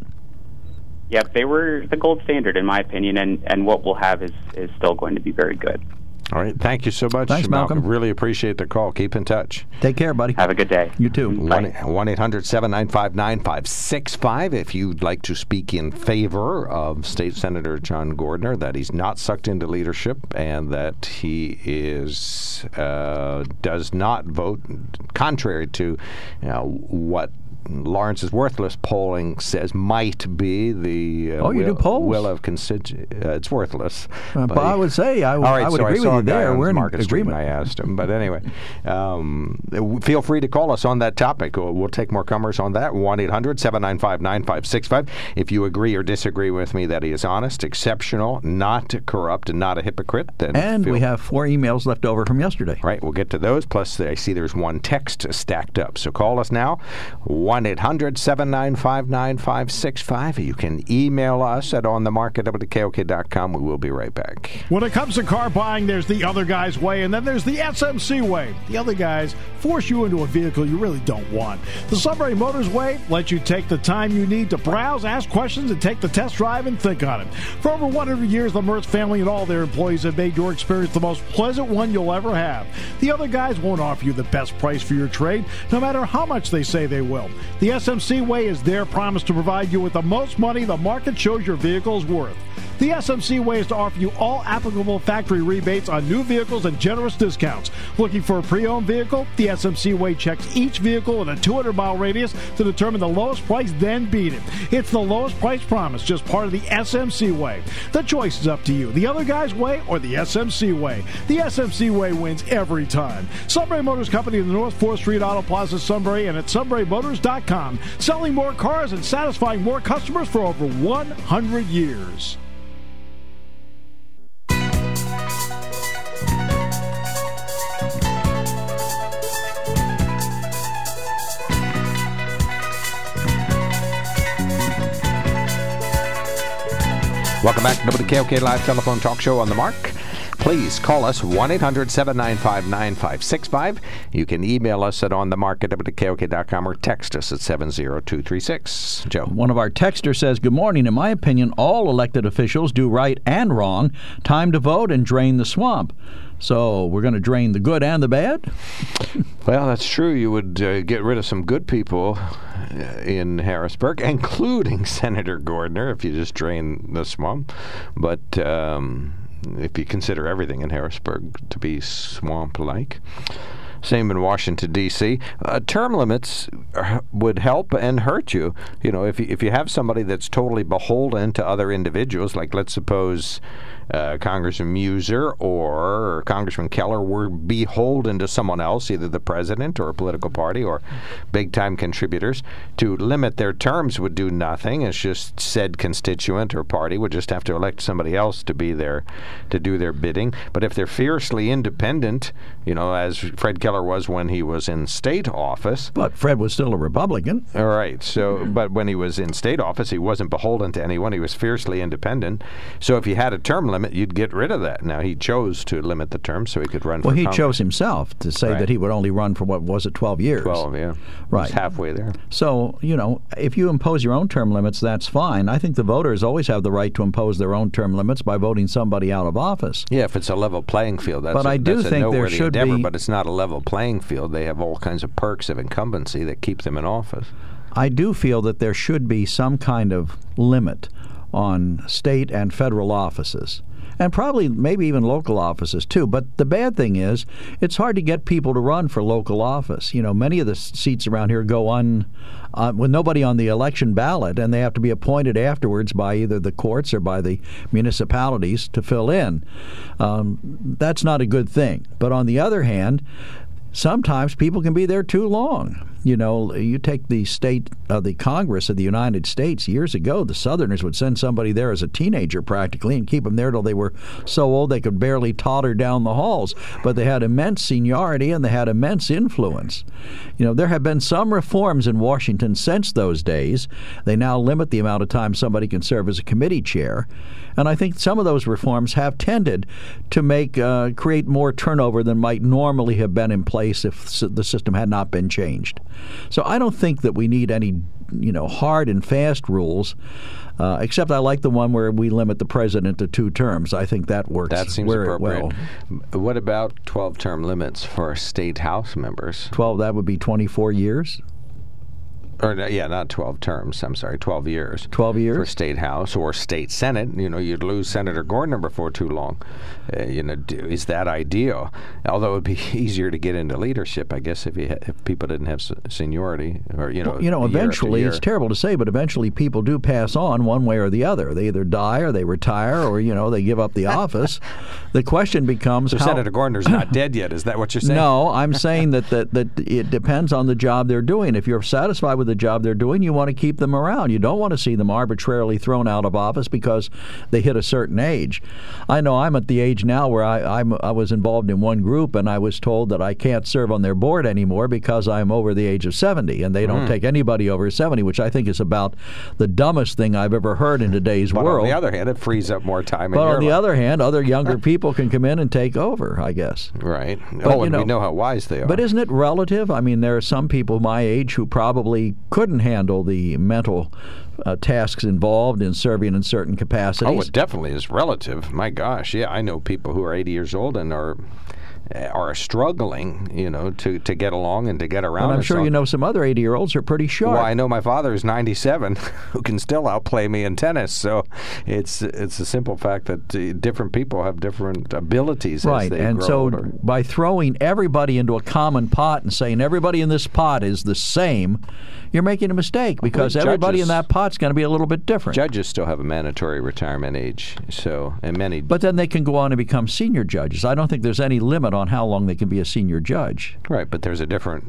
Yep, they were the gold standard, in my opinion, and what we'll have is still going to be very good. All right. Thank you so much, Thanks, Malcolm. Really appreciate the call. Keep in touch. Take care, buddy. Have a good day. You too. 1-800-795-9565 if you'd like to speak in favor of State Senator John Gordner, that he's not sucked into leadership and that he does not vote contrary to what Lawrence's Worthless polling says might be the will of constituents. It's worthless. But I would say I would agree with you there. We're in agreement. I asked him, but anyway, feel free to call us on that topic. We'll take more comers on that. 1-800-795-9565. If you agree or disagree with me that he is honest, exceptional, not corrupt, and not a hypocrite, then we have 4 emails left over from yesterday. Right, we'll get to those. Plus, I see there's one text stacked up. So call us now. 1-800-795-9565. You can email us at onthemarket@KOK.com. We will be right back. When it comes to car buying, there's the other guy's way, and then there's the SMC way. The other guys force you into a vehicle you really don't want. The Sunbury Motors way lets you take the time you need to browse, ask questions, and take the test drive and think on it. For over 100 years, the Mertz family and all their employees have made your experience the most pleasant one you'll ever have. The other guys won't offer you the best price for your trade, no matter how much they say they will. The SMC way is their promise to provide you with the most money the market shows your vehicle is worth. The SMC way is to offer you all applicable factory rebates on new vehicles and generous discounts. Looking for a pre-owned vehicle? The SMC way checks each vehicle in a 200-mile radius to determine the lowest price, then beat it. It's the lowest price promise, just part of the SMC way. The choice is up to you. The other guy's way or the SMC way. The SMC way wins every time. Sunbury Motors Company in the North 4th Street Auto Plaza, Sunbury, and at sunburymotors.com. Selling more cars and satisfying more customers for over 100 years. Welcome back to the KOK Live Telephone Talk Show on the Mark. Please call us 1-800-795-9565. You can email us at onthemarket@KOK.com or text us at 70236. Joe. One of our texters says, "Good morning. In my opinion, all elected officials do right and wrong. Time to vote and drain the swamp." So we're going to drain the good and the bad? Well, that's true. You would get rid of some good people in Harrisburg, including Senator Gordner, if you just drain the swamp. But if you consider everything in Harrisburg to be swamp-like. Same in Washington, D.C. Term limits would help and hurt you. You know, if you have somebody that's totally beholden to other individuals, like let's suppose Congressman Muser or Congressman Keller were beholden to someone else, either the president or a political party or big-time contributors, to limit their terms would do nothing. It's just said constituent or party would just have to elect somebody else to be there to do their bidding. But if they're fiercely independent, you know, as Fred Keller was when he was in state office. But Fred was still a Republican. All right. So, but when he was in state office, he wasn't beholden to anyone. He was fiercely independent. So if you had a term limit, you'd get rid of that. Now, he chose to limit the term so he could run for Congress. Well, he chose himself to say that he would only run for, what was it, 12 years? 12, yeah. Right. He's halfway there. So, you know, if you impose your own term limits, that's fine. I think the voters always have the right to impose their own term limits by voting somebody out of office. Yeah, if it's a level playing field. But I do think there should be... But it's not a level playing field. They have all kinds of perks of incumbency that keep them in office. I do feel that there should be some kind of limit on state and federal offices. And probably maybe even local offices, too. But the bad thing is it's hard to get people to run for local office. You know, many of the seats around here go with nobody on the election ballot, and they have to be appointed afterwards by either the courts or by the municipalities to fill in. That's not a good thing. But on the other hand, sometimes people can be there too long. You know, you take the Congress of the United States years ago, the Southerners would send somebody there as a teenager practically and keep them there till they were so old they could barely totter down the halls. But they had immense seniority and they had immense influence. You know, there have been some reforms in Washington since those days. They now limit the amount of time somebody can serve as a committee chair. And I think some of those reforms have tended to create more turnover than might normally have been in place if the system had not been changed. So I don't think that we need any hard and fast rules. Except I like the one where we limit the president to 2 terms. I think that works. That seems very appropriate. well. What about 12-term limits for state House members? 12, that would be 24 years. Or not 12 terms. I'm sorry, 12 years. 12 years for state House or state Senate. You'd lose Senator Gardner before too long. Is that ideal? Although it would be easier to get into leadership, I guess, if people didn't have seniority or eventually year it's terrible to say, but eventually people do pass on one way or the other. They either die or they retire or they give up the office. The question becomes, so Senator Gardner's not dead yet. Is that what you're saying? No, I'm saying that it depends on the job they're doing. If you're satisfied with the job they're doing, you want to keep them around. You don't want to see them arbitrarily thrown out of office because they hit a certain age. I know I'm at the age now where I was involved in one group and I was told that I can't serve on their board anymore because I'm over the age of 70, and they don't take anybody over 70, which I think is about the dumbest thing I've ever heard in today's world. On the other hand, it frees up more time. But on the other hand, other younger people can come in and take over, I guess. Right. But, we know how wise they are. But isn't it relative? I mean, there are some people my age who probably couldn't handle the mental tasks involved in serving in certain capacities. Oh, it definitely is relative. My gosh, yeah, I know people who are 80 years old and are struggling, to get along and to get around. And I'm sure you know some other 80-year-olds who are pretty sharp. Well, I know my father is 97 who can still outplay me in tennis. So it's a simple fact that different people have different abilities as they and grow so older. By throwing everybody into a common pot and saying everybody in this pot is the same, you're making a mistake because everybody in that pot's going to be a little bit different. Judges still have a mandatory retirement age, But then they can go on and become senior judges. I don't think there's any limit on how long they can be a senior judge. Right, but there's a different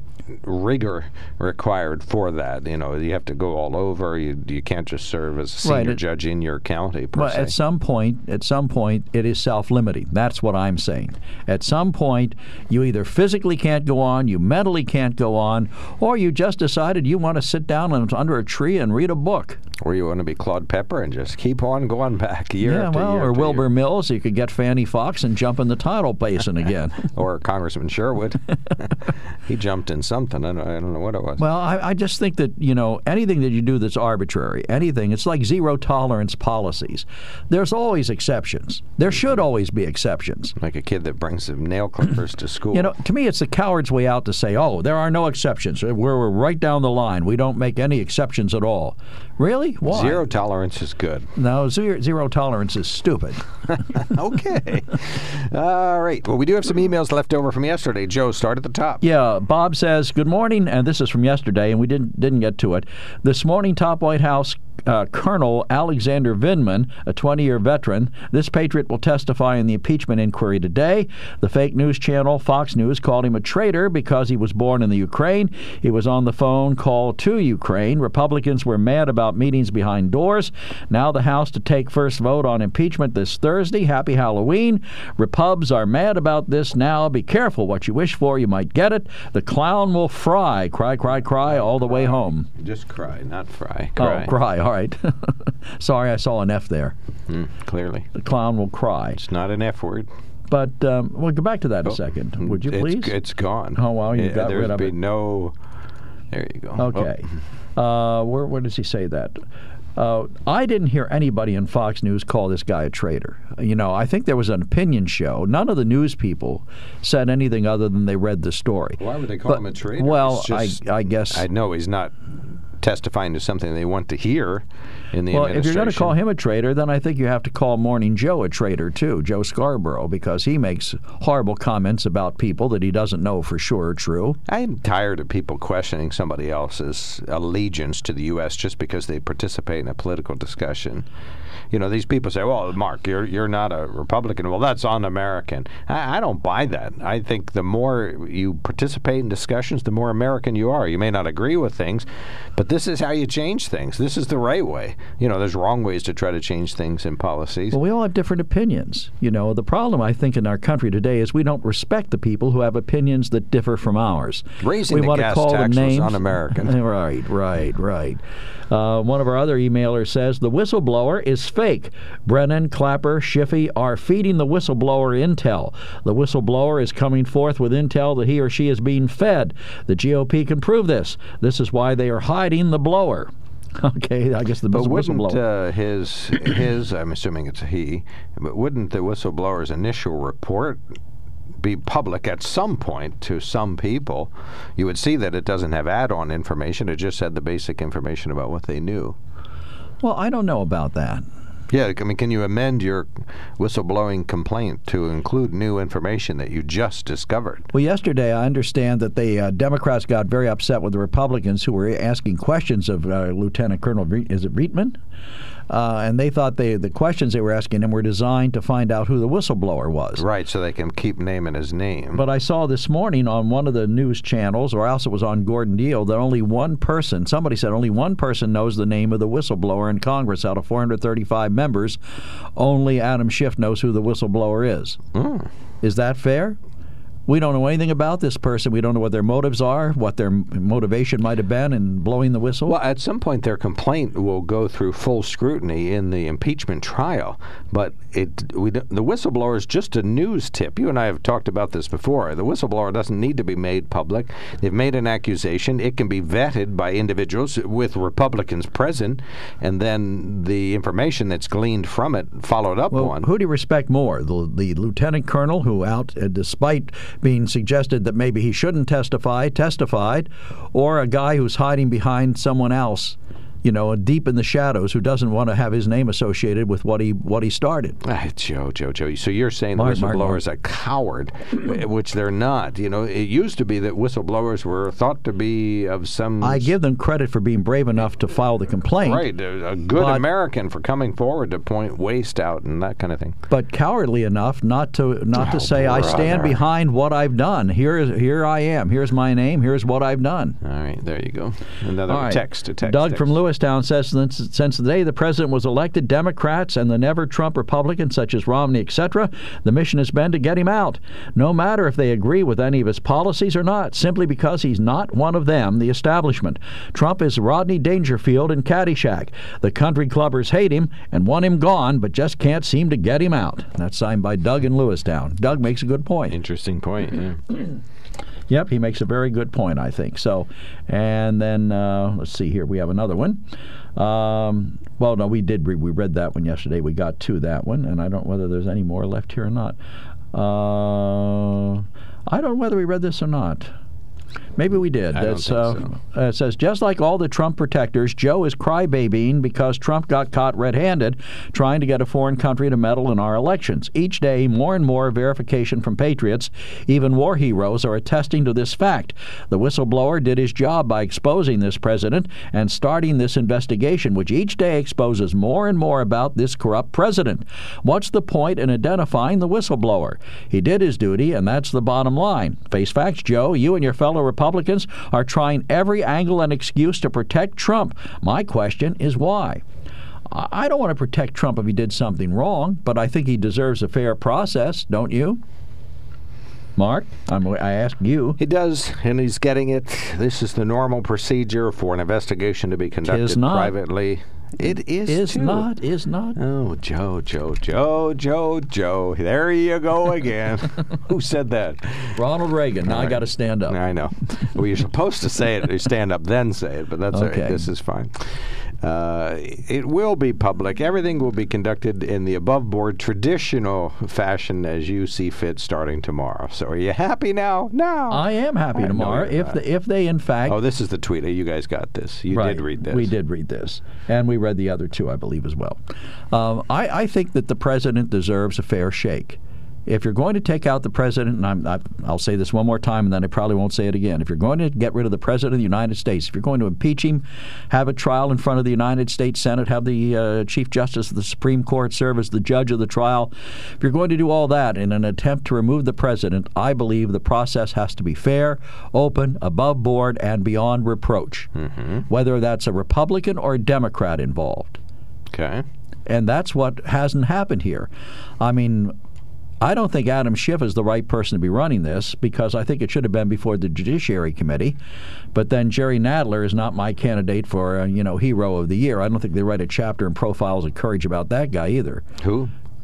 rigor required for that. You have to go all over. You can't just serve as a senior judge in your county, per se. At some point, it is self-limiting. That's what I'm saying. At some point, you either physically can't go on, you mentally can't go on, or you just decided you want to sit down under a tree and read a book. Or you want to be Claude Pepper and just keep on going back year after year. Or Wilbur Mills. You could get Fannie Fox and jump in the tidal basin again. Or Congressman Sherwood. He jumped in something. I don't know what it was. Well, I just think that, anything that you do that's arbitrary, it's like zero tolerance policies. There's always exceptions. There should always be exceptions. Like a kid that brings some nail clippers to school. To me, it's the coward's way out to say, there are no exceptions. We're right down the line. We don't make any exceptions at all. Really? Why? Zero tolerance is good. No, zero tolerance is stupid. Okay. All right. Well, we do have some emails left over from yesterday. Joe, start at the top. Yeah. Bob says, good morning, and this is from yesterday, and we didn't get to it. This morning, top White House Colonel Alexander Vindman, a 20-year veteran. This patriot will testify in the impeachment inquiry today. The fake news channel Fox News called him a traitor because he was born in the Ukraine. He was on the phone call to Ukraine. Republicans were mad about meetings behind doors. Now the House to take first vote on impeachment this Thursday. Happy Halloween. Repubs are mad about this now. Be careful what you wish for. You might get it. The clown will fry. Cry, cry, cry all the way home. Just cry, not fry. Cry. Oh, cry. All right. Sorry, I saw an F there. Clearly. The clown will cry. It's not an F word. But we'll go back to that a second. Would you please? It's gone. Oh, well, you got rid of it. There's been no... There you go. Okay. Where does he say that? I didn't hear anybody in Fox News call this guy a traitor. I think there was an opinion show. None of the news people said anything other than they read the story. Why would they call him a traitor? Well, I guess... I know he's not testifying to something they want to hear in the administration. Well, if you're going to call him a traitor, then I think you have to call Morning Joe a traitor, too, Joe Scarborough, because he makes horrible comments about people that he doesn't know for sure are true. I'm tired of people questioning somebody else's allegiance to the U.S. just because they participate in a political discussion. These people say, well, Mark, you're not a Republican. Well, that's un-American. I don't buy that. I think the more you participate in discussions, the more American you are. You may not agree with things, but this is how you change things. This is the right way. There's wrong ways to try to change things in policies. Well, we all have different opinions. The problem, I think, in our country today is we don't respect the people who have opinions that differ from ours. Raising the gas tax was un-American. Right. One of our other emailers says, the whistleblower is fake. Brennan, Clapper, Schiffy are feeding the whistleblower intel. The whistleblower is coming forth with intel that he or she is being fed. The GOP can prove this. This is why they are hiding blowing the blower. Okay, I guess the whistleblower. Wouldn't his, I'm assuming it's a he, but wouldn't the whistleblower's initial report be public at some point to some people? You would see that it doesn't have add-on information. It just had the basic information about what they knew. Well, I don't know about that. Yeah, I mean, can you amend your whistleblowing complaint to include new information that you just discovered? Well, yesterday I understand that the Democrats got very upset with the Republicans who were asking questions of Lieutenant Colonel, is it Reitman? And they thought the questions they were asking him were designed to find out who the whistleblower was. Right, so they can keep naming his name. But I saw this morning on one of the news channels, or else it was on Gordon Deal, that only one person, somebody said only one person knows the name of the whistleblower in Congress out of 435 members. Only Adam Schiff knows who the whistleblower is. Is that fair? We don't know anything about this person. We don't know what their motives are, what their motivation might have been in blowing the whistle. Well, at some point their complaint will go through full scrutiny in the impeachment trial. But the whistleblower is just a news tip. You and I have talked about this before. The whistleblower doesn't need to be made public. They've made an accusation. It can be vetted by individuals with Republicans present, and then the information that's gleaned from it followed up on. Who do you respect more? The lieutenant colonel who despite being suggested that maybe he shouldn't testified, or a guy who's hiding behind someone else, deep in the shadows, who doesn't want to have his name associated with what he started. Joe. So you're saying the whistleblower is a coward, which they're not. It used to be that whistleblowers were thought to be of some... I give them credit for being brave enough to file the complaint. Right, a good American for coming forward to point waste out and that kind of thing. But cowardly enough not to say, brother, I stand behind what I've done. Here I am. Here's my name. Here's what I've done. All right, there you go. Another text. Doug from Lewistown says, since the day the president was elected, Democrats and the never-Trump Republicans, such as Romney, etc., the mission has been to get him out, no matter if they agree with any of his policies or not, simply because he's not one of them, the establishment. Trump is Rodney Dangerfield in Caddyshack. The country clubbers hate him and want him gone, but just can't seem to get him out. That's signed by Doug in Lewistown. Doug makes a good point. Interesting point, yeah. Yep, he makes a very good point, I think. So, and then let's see here. We have another one. Well, no, we read that one yesterday. We got to that one, and I don't know whether there's any more left here or not. I don't know whether we read this or not. Maybe we did. I don't think so. It says, just like all the Trump protectors, Joe is crybabying because Trump got caught red-handed trying to get a foreign country to meddle in our elections. Each day, more and more verification from patriots, even war heroes, are attesting to this fact. The whistleblower did his job by exposing this president and starting this investigation, which each day exposes more and more about this corrupt president. What's the point in identifying the whistleblower? He did his duty, and that's the bottom line. Face facts, Joe. You and your fellow Republicans are trying every angle and excuse to protect Trump. My question is why? I don't want to protect Trump if he did something wrong, but I think he deserves a fair process, don't you? Mark, I ask you. He does, and he's getting it. This is the normal procedure for an investigation to be conducted privately. It is too. Is not. Oh, Joe. There you go again. Who said that? Ronald Reagan. Now I got to stand up. I know. Well, you're supposed to say it. You stand up, then say it, but that's okay. All right. This is fine. It will be public. Everything will be conducted in the above-board traditional fashion as you see fit starting tomorrow. So are you happy now? No. I am happy tomorrow. If they in fact... Oh, this is the tweet. You guys got this. You did read this. We did read this. And we read the other two, I believe, as well. I think that the president deserves a fair shake. If you're going to take out the president, and I'll say this one more time, and then I probably won't say it again. If you're going to get rid of the president of the United States, if you're going to impeach him, have a trial in front of the United States Senate, have the Chief Justice of the Supreme Court serve as the judge of the trial, if you're going to do all that in an attempt to remove the president, I believe the process has to be fair, open, above board, and beyond reproach, whether that's a Republican or a Democrat involved. Okay. And that's what hasn't happened here. I mean, I don't think Adam Schiff is the right person to be running this because I think it should have been before the Judiciary Committee. But then Jerry Nadler is not my candidate for, Hero of the Year. I don't think they write a chapter in Profiles of Courage about that guy either. Who?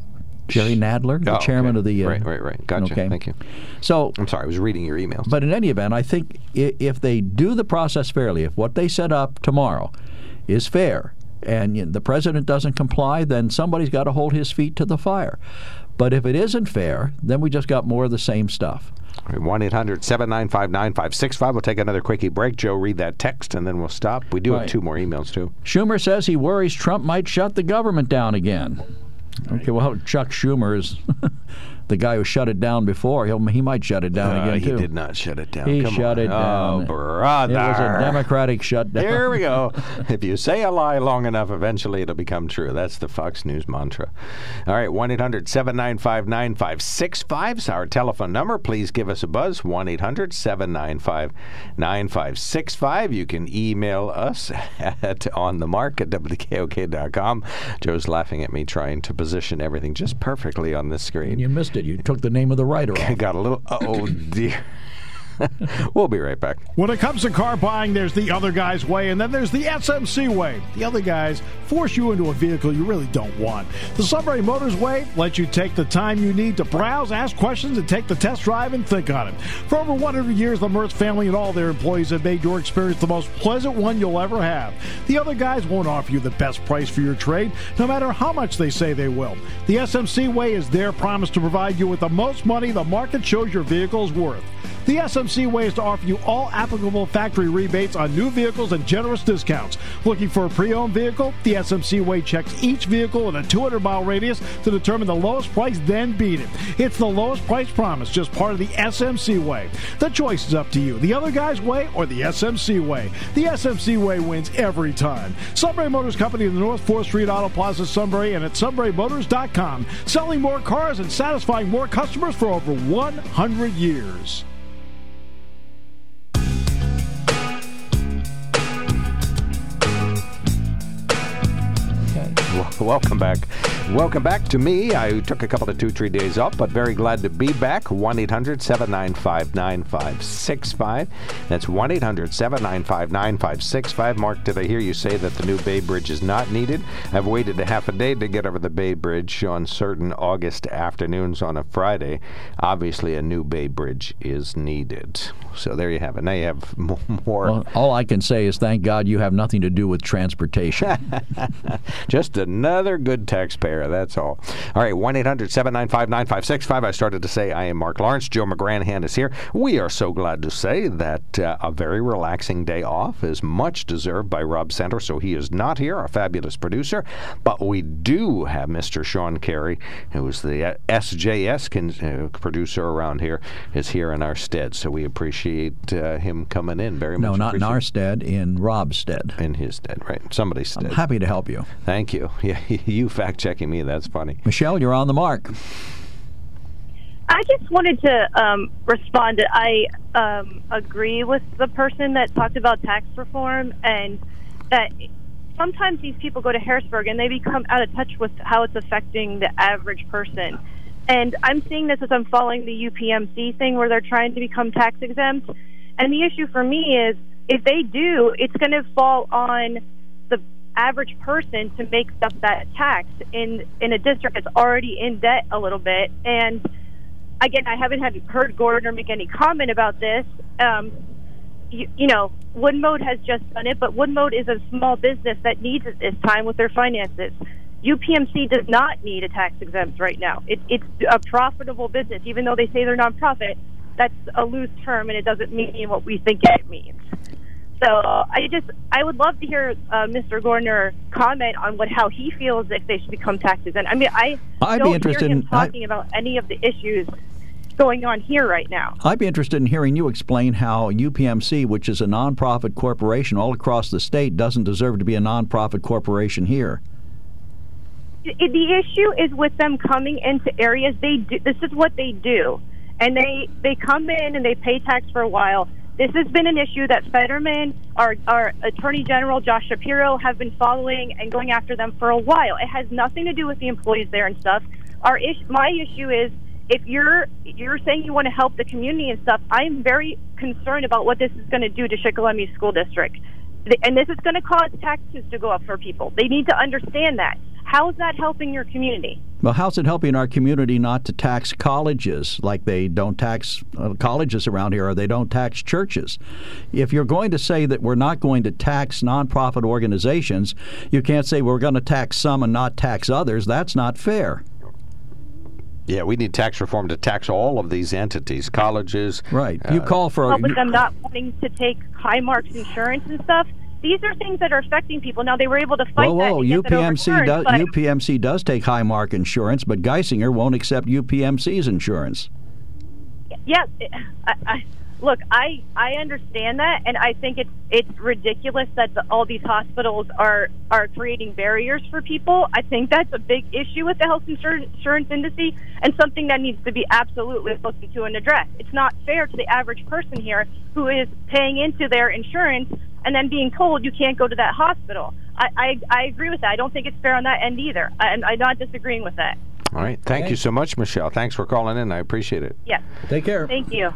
Jerry Nadler, the chairman of the... Right. Gotcha. Okay. Thank you. So, I'm sorry, I was reading your emails. But in any event, I think if they do the process fairly, if what they set up tomorrow is fair, and the president doesn't comply, then somebody's got to hold his feet to the fire. But if it isn't fair, then we just got more of the same stuff. 1-800-795-9565. We'll take another quickie break. Joe, read that text, and then we'll stop. We do have 2 more emails, too. Schumer says he worries Trump might shut the government down again. Okay, well, Chuck Schumer is the guy who shut it down before. He might shut it down again, too. He did not shut it down. He shut it down. Oh, brother. It was a Democratic shutdown. Here we go. If you say a lie long enough, eventually it'll become true. That's the Fox News mantra. All right, 1-800-795-9565 is our telephone number. Please give us a buzz, 1-800-795-9565. You can email us at onthemark@wkok.com. Joe's laughing at me trying to position everything just perfectly on this screen. You missed it. You took the name of the writer off. Got a little... Oh, dear. We'll be right back. When it comes to car buying, there's the other guy's way, and then there's the SMC way. The other guys force you into a vehicle you really don't want. The Sunbury Motors way lets you take the time you need to browse, ask questions, and take the test drive and think on it. For over 100 years, the Mertz family and all their employees have made your experience the most pleasant one you'll ever have. The other guys won't offer you the best price for your trade, no matter how much they say they will. The SMC way is their promise to provide you with the most money the market shows your vehicle is worth. The SMC way is to offer you all applicable factory rebates on new vehicles and generous discounts. Looking for a pre-owned vehicle? The SMC way checks each vehicle in a 200-mile radius to determine the lowest price, then beat it. It's the lowest price promise, just part of the SMC way. The choice is up to you. The other guy's way or the SMC way. The SMC way wins every time. Sunbury Motors Company in the North 4th Street Auto Plaza, Sunbury, and at sunburymotors.com. Selling more cars and satisfying more customers for over 100 years. Welcome back. Welcome back to me. I took a couple of 2-3 days off, but very glad to be back. 1-800-795-9565. That's 1-800-795-9565. Mark, did I hear you say that the new Bay Bridge is not needed? I've waited a half a day to get over the Bay Bridge on certain August afternoons on a Friday. Obviously, a new Bay Bridge is needed. So there you have it. Now you have more. Well, all I can say is thank God you have nothing to do with transportation. Just another good taxpayer, that's all. All right, 1-800-795-9565. I started to say I am Mark Lawrence. Joe McGranahan is here. We are so glad to say that a very relaxing day off is much deserved by Rob Center, so he is not here, our fabulous producer. But we do have Mr. Sean Carey, who is the SJS producer around here, is here in our stead. So we appreciate him coming in very much. No, not in our stead, in Rob's stead. In his stead, right. Somebody's stead. I'm happy to help you. Thank you. Yeah, you fact-checking me, that's funny. Michelle, you're on the mark. I just wanted to respond. I agree with the person that talked about tax reform, and that sometimes these people go to Harrisburg and they become out of touch with how it's affecting the average person. And I'm seeing this as I'm following the UPMC thing where they're trying to become tax exempt. And the issue for me is if they do, it's going to fall on the average person to make up that tax in a district that's already in debt a little bit. And again, I haven't heard Gordner make any comment about this. You know, Woodmode has just done it, but Woodmode is a small business that needs it this time with their finances. UPMC does not need a tax exempt right now. It's a profitable business, even though they say they're nonprofit. That's a loose term, and it doesn't mean what we think it means. So I would love to hear Mr. Gordner comment on how he feels if they should become tax exempt. I mean, I'd don't hear him talking about any of the issues going on here right now. I'd be interested in hearing you explain how UPMC, which is a nonprofit corporation all across the state, doesn't deserve to be a nonprofit corporation here. The issue is with them coming into areas. This is what they do, and they come in and they pay tax for a while. This has been an issue that Fetterman, our Attorney General Josh Shapiro, have been following and going after them for a while. It has nothing to do with the employees there and stuff. My issue is if you're saying you want to help the community and stuff, I am very concerned about what this is going to do to Shikellamy School District, and this is going to cause taxes to go up for people. They need to understand that. How is that helping your community? Well, how's it helping our community not to tax colleges like they don't tax colleges around here, or they don't tax churches? If you're going to say that we're not going to tax nonprofit organizations, you can't say we're going to tax some and not tax others. That's not fair. Yeah, we need tax reform to tax all of these entities, colleges. Right. You call for... Well, with them not wanting to take Highmark's insurance and stuff, these are things that are affecting people. Now, they were able to fight that and get that overturned, but UPMC does take Highmark insurance, but Geisinger won't accept UPMC's insurance. Yeah, look, I understand that, and I think it's ridiculous that all these hospitals are creating barriers for people. I think that's a big issue with the health insurance industry, and something that needs to be absolutely looked into and addressed. It's not fair to the average person here who is paying into their insurance and then being told you can't go to that hospital. I agree with that. I don't think it's fair on that end either. I'm not disagreeing with that. All right. Thank you so much, Michelle. Thanks for calling in. I appreciate it. Yes. Take care. Thank you.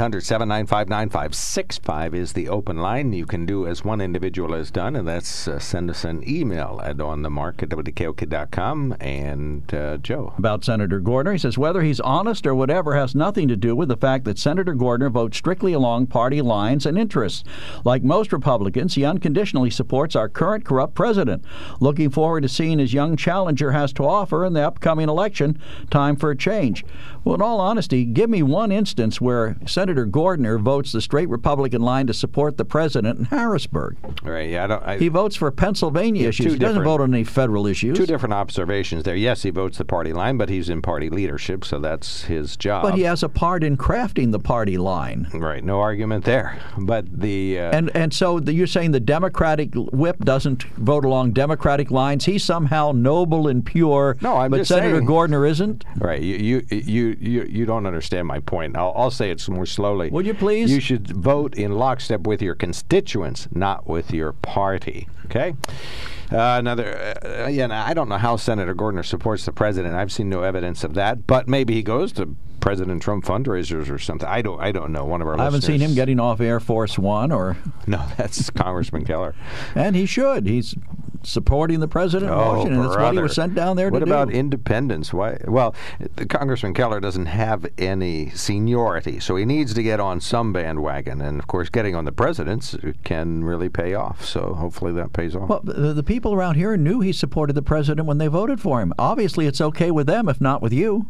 1-800-795-9565 is the open line. You can do as one individual has done, and that's send us an email at onthemark@wkok.com. And Joe. About Senator Gordner, he says whether he's honest or whatever has nothing to do with the fact that Senator Gordner votes strictly along party lines and interests. Like most Republicans, he unconditionally supports our current corrupt president. Looking forward to seeing his young challenger has to offer in the upcoming election. Time for a change. Well, in all honesty, give me one instance where Senator Gordner votes the straight Republican line to support the president in Harrisburg. Right. Yeah. He votes for Pennsylvania issues. He doesn't vote on any federal issues. Two different observations there. Yes, he votes the party line, but he's in party leadership, so that's his job. But he has a part in crafting the party line. Right. No argument there. But the and so you're saying the Democratic whip doesn't vote along Democratic lines? He's somehow noble and pure. No, I'm but just Senator saying. Gordner isn't? Right. You don't understand my point. I'll say it more slowly. Would you please? You should vote in lockstep with your constituents, not with your party. Okay? I don't know how Senator Gordner supports the president. I've seen no evidence of that, but maybe he goes to President Trump fundraisers or something. I don't know. One of our listeners. I haven't seen him getting off Air Force One or... No, that's Congressman Keller. And he should. He's supporting the president in Washington. Brother. That's what he was sent down there to do. What about independence? Why? Well, Congressman Keller doesn't have any seniority, so he needs to get on some bandwagon. And, of course, getting on the president's can really pay off. So hopefully that pays off. Well, the people around here knew he supported the president when they voted for him. Obviously, it's okay with them, if not with you.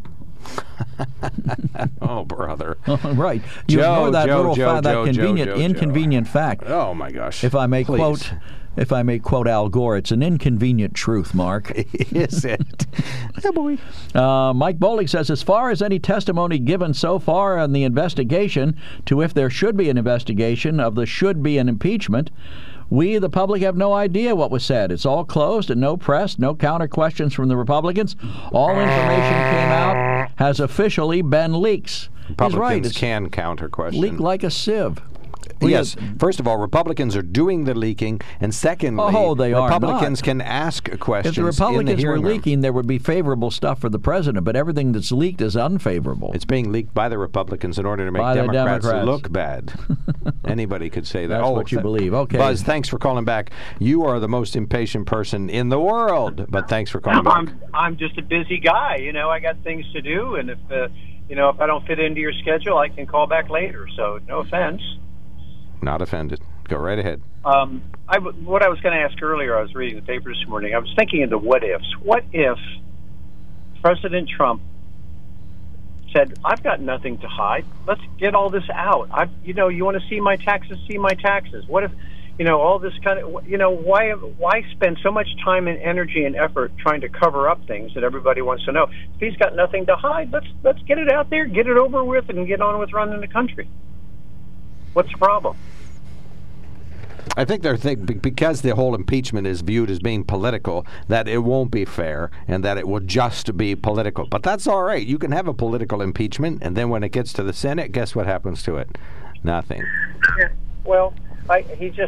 Oh, brother. Right. You ignore that inconvenient fact. Oh, my gosh. If I may quote Al Gore, it's an inconvenient truth, Mark. Is it? Yeah, boy. Mike Bowling says, as far as any testimony given so far on the investigation to if there should be an investigation of the should be an impeachment, we, the public, have no idea what was said. It's all closed and no press, no counter questions from the Republicans. All information came out has officially been leaks. Republicans can counter question. Leak like a sieve. Yes. First of all, Republicans are doing the leaking, and secondly, Republicans can ask questions. If the Republicans were room. leaking, there would be favorable stuff for the president, but everything that's leaked is unfavorable. It's being leaked by the Republicans in order to make Democrats look bad. Anybody could say that. That's what you believe. Okay. Buzz, thanks for calling back. You are the most impatient person in the world, but thanks for calling back. I'm just a busy guy. I got things to do, and if I don't fit into your schedule, I can call back later. So no offense. Not offended. Go right ahead. What I was going to ask earlier, I was reading the paper this morning. I was thinking of the what ifs. What if President Trump said, "I've got nothing to hide. Let's get all this out. You want to see my taxes? See my taxes. What if, all this kind of, why spend so much time and energy and effort trying to cover up things that everybody wants to know? If he's got nothing to hide, let's get it out there, get it over with, and get on with running the country." What's the problem? I think they're because the whole impeachment is viewed as being political, that it won't be fair and that it will just be political. But that's all right. You can have a political impeachment, and then when it gets to the Senate, guess what happens to it? Nothing. Yeah. Well, I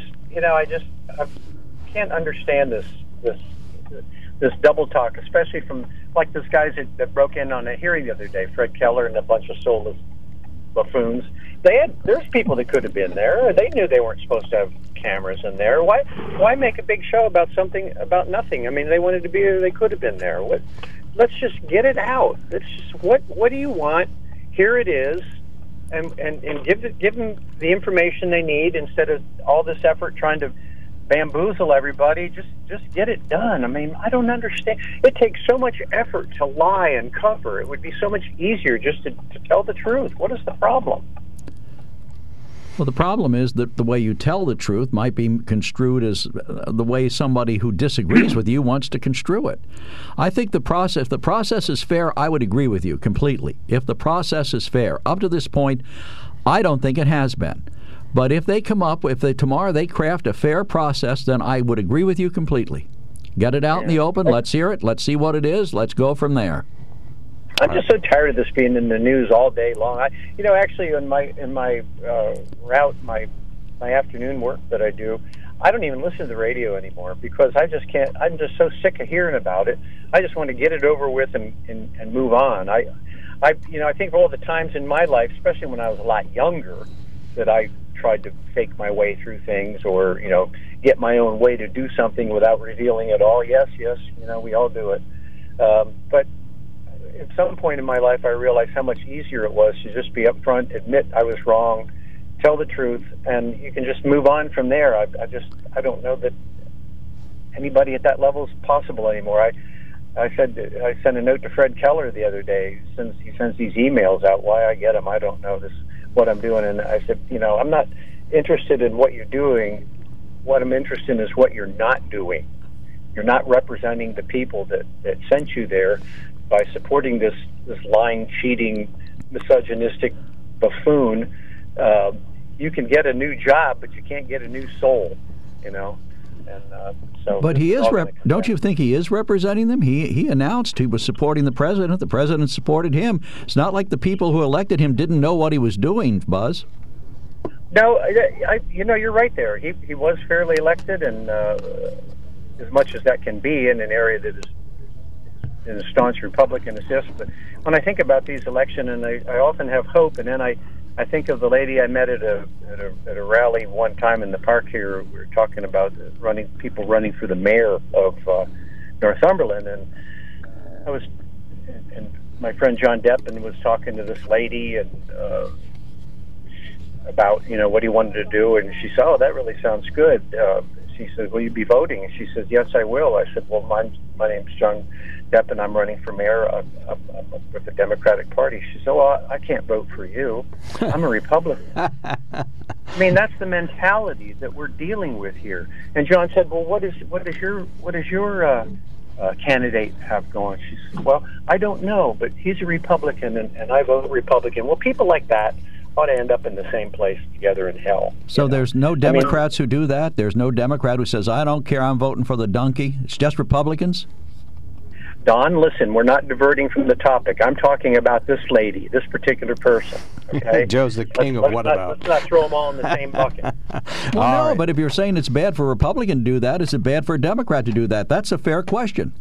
can't understand this double talk, especially from like those guys that broke in on a hearing the other day, Fred Keller and a bunch of soulless buffoons. There's people that could have been there. They knew they weren't supposed to have cameras in there. Why make a big show about something about nothing? I mean, they wanted to be there. They could have been there. let's just get it out. Let's just, what do you want? Here it is, and give them the information they need instead of all this effort trying to bamboozle everybody. Just get it done. I mean, I don't understand. It takes so much effort to lie and cover. It would be so much easier just to tell the truth. What is the problem? Well, the problem is that the way you tell the truth might be construed as the way somebody who disagrees with you wants to construe it. I think if the process is fair, I would agree with you completely. If the process is fair. Up to this point, I don't think it has been. But if tomorrow they craft a fair process, then I would agree with you completely. Get it out in the open. Let's hear it. Let's see what it is. Let's go from there. I'm just so tired of this being in the news all day long. Actually, in my route, my afternoon work that I do, I don't even listen to the radio anymore because I just can't. I'm just so sick of hearing about it. I just want to get it over with and move on. I think of all the times in my life, especially when I was a lot younger, that I tried to fake my way through things or get my own way to do something without revealing it all. Yes, we all do it, but at some point in my life, I realized how much easier it was to just be upfront, admit I was wrong, tell the truth, and you can just move on from there. I don't know that anybody at that level is possible anymore. I sent a note to Fred Keller the other day. He sends these emails out. Why I get them, I don't know. This is what I'm doing, and I said, I'm not interested in what you're doing. What I'm interested in is what you're not doing. You're not representing the people that sent you there. By supporting this lying, cheating, misogynistic buffoon, you can get a new job, but you can't get a new soul, And so. But he is. Don't you think he is representing them? He announced he was supporting the president. The president supported him. It's not like the people who elected him didn't know what he was doing, Buzz. No, you're right there. He was fairly elected, and as much as that can be in an area that is in a staunch Republican assist. But when I think about these elections, and I often have hope, and then I think of the lady I met at a rally one time in the park here. We were talking about people running for the mayor of Northumberland, and my friend John Deppen was talking to this lady and about what he wanted to do, and she said, "Oh, that really sounds good." She said, "Will you be voting?" And she says, "Yes, I will." I said, "Well, my name's John Deppen. I'm running for mayor with the Democratic Party." She said, "Well, I can't vote for you. I'm a Republican." I mean, that's the mentality that we're dealing with here. And John said, "Well, what does your candidate have going?" She said, "Well, I don't know, but he's a Republican, and I vote Republican." Well, people like that ought to end up in the same place together in hell. So there's no Democrats who do that? There's no Democrat who says, "I don't care, I'm voting for the donkey"? It's just Republicans? Don, listen, we're not diverting from the topic. I'm talking about this lady, this particular person. Okay? Joe's the king of what about? Let's not throw them all in the same bucket. Well, no, but if you're saying it's bad for a Republican to do that, is it bad for a Democrat to do that? That's a fair question.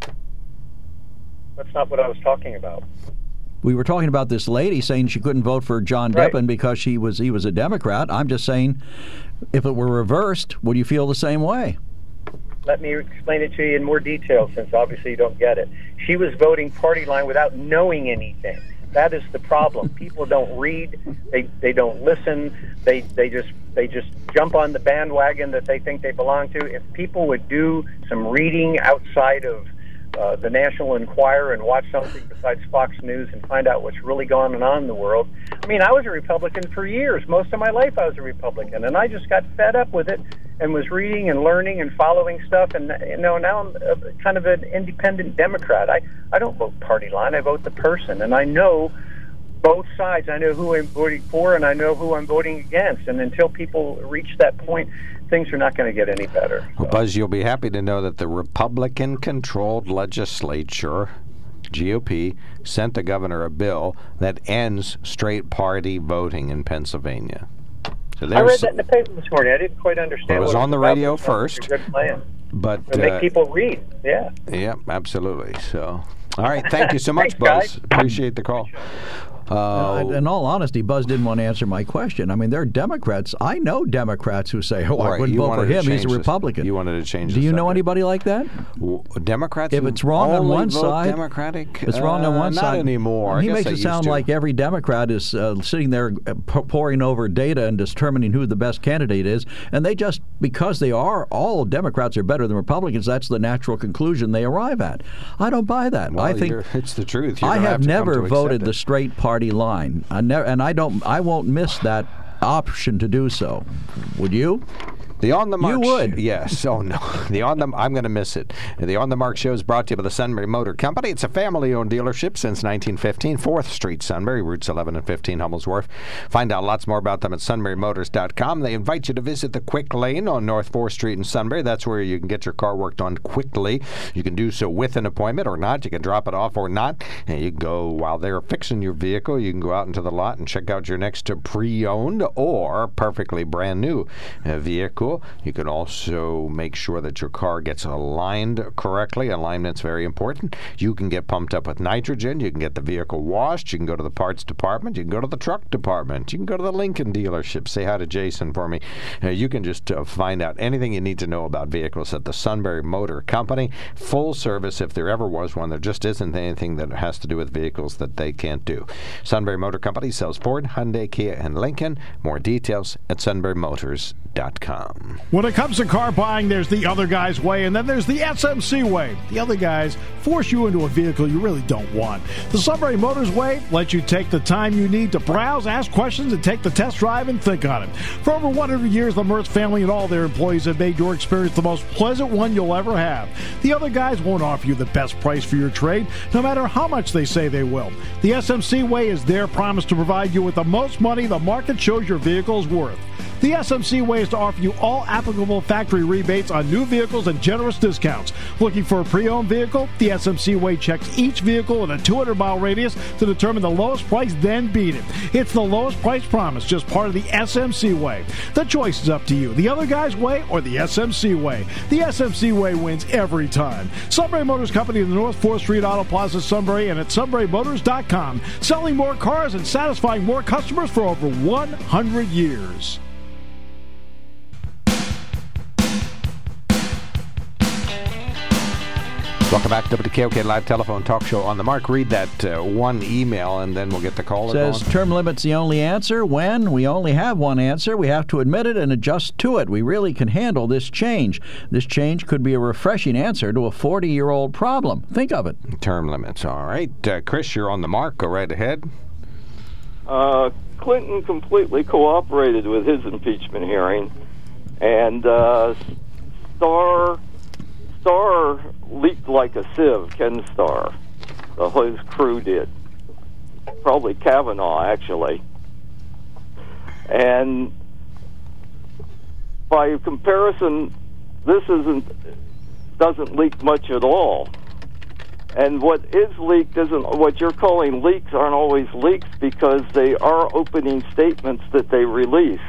That's not what I was talking about. We were talking about this lady saying she couldn't vote for John Deppen because he was a Democrat. I'm just saying, if it were reversed, would you feel the same way? Let me explain it to you in more detail, since obviously you don't get it. She was voting party line without knowing anything. That is the problem. People don't read. They don't listen. They just jump on the bandwagon that they think they belong to. If people would do some reading outside of the National Enquirer and watch something besides Fox News and find out what's really going on in the world. I mean, I was a Republican for years. Most of my life I was a Republican, and I just got fed up with it and was reading and learning and following stuff. And now I'm kind of an independent Democrat. I don't vote party line. I vote the person, and I know both sides. I know who I'm voting for, and I know who I'm voting against. And until people reach that point, things are not going to get any better. Well, Buzz, you'll be happy to know that the Republican-controlled legislature, GOP, sent the governor a bill that ends straight party voting in Pennsylvania. So I read that in the paper this morning. I didn't quite understand. Well, it was on the radio first. It's a good plan. But make people read. Yeah. Yeah, absolutely. So, all right. Thank you so much, Thanks, Buzz. guys. Appreciate the call. In all honesty, Buzz didn't want to answer my question. I mean, there are Democrats. I know Democrats who say, I wouldn't vote for him. He's a Republican. You wanted to change Do you know anybody like that? Democrats. If it's wrong on one vote side, Democratic. It's wrong on one side. Not anymore. He I guess makes they it used sound to. like every Democrat is sitting there poring over data and determining who the best candidate is, and they just, because they are, all Democrats are better than Republicans, that's the natural conclusion they arrive at. I don't buy that. Well, I think it's the truth. I have never voted the the straight party line. I won't miss that option to do so. Would you? The On the Mark. You would. Yes. Oh, no. I'm going to miss it. The On the Mark show is brought to you by the Sunbury Motor Company. It's a family-owned dealership since 1915. 4th Street, Sunbury, routes 11 and 15, Hummel's Wharf. Find out lots more about them at sunburymotors.com. They invite you to visit the Quick Lane on North 4th Street in Sunbury. That's where you can get your car worked on quickly. You can do so with an appointment or not. You can drop it off or not. And you can go while they're fixing your vehicle. You can go out into the lot and check out your next pre-owned or perfectly brand new vehicle. You can also make sure that your car gets aligned correctly. Alignment's very important. You can get pumped up with nitrogen. You can get the vehicle washed. You can go to the parts department. You can go to the truck department. You can go to the Lincoln dealership. Say hi to Jason for me. You can just find out anything you need to know about vehicles at the Sunbury Motor Company. Full service if there ever was one. There just isn't anything that has to do with vehicles that they can't do. Sunbury Motor Company sells Ford, Hyundai, Kia, and Lincoln. More details at sunburymotors.com. When it comes to car buying, there's the other guy's way, and then there's the SMC way. The other guys force you into a vehicle you really don't want. The Sunbury Motors way lets you take the time you need to browse, ask questions, and take the test drive and think on it. For over 100 years, the Mertz family and all their employees have made your experience the most pleasant one you'll ever have. The other guys won't offer you the best price for your trade, no matter how much they say they will. The SMC way is their promise to provide you with the most money the market shows your vehicle is worth. The SMC way is to offer you all applicable factory rebates on new vehicles and generous discounts. Looking for a pre-owned vehicle? The SMC way checks each vehicle in a 200-mile radius to determine the lowest price, then beat it. It's the lowest price promise, just part of the SMC way. The choice is up to you. The other guy's way or the SMC way. The SMC way wins every time. Sunbury Motors Company in the North 4th Street Auto Plaza, Sunbury, and at sunburymotors.com. Selling more cars and satisfying more customers for over 100 years. Welcome back to WKOK Live Telephone Talk Show On the Mark. Read that one email, and then we'll get the caller going. Says, term limit's the only answer. When? We only have one answer. We have to admit it and adjust to it. We really can handle this change. This change could be a refreshing answer to a 40-year-old problem. Think of it. Term limits. All right. Chris, you're on the mark. Go right ahead. Clinton completely cooperated with his impeachment hearing, and Starr leaked like a sieve. Ken Starr, his crew did. Probably Kavanaugh, actually. And by comparison, this doesn't leak much at all. And what is leaked isn't what you're calling leaks. Aren't always leaks because they are opening statements that they release.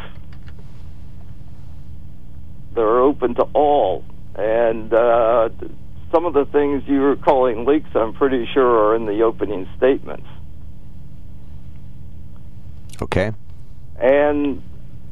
They're open to all. And some of the things you're calling leaks, I'm pretty sure, are in the opening statements. Okay. And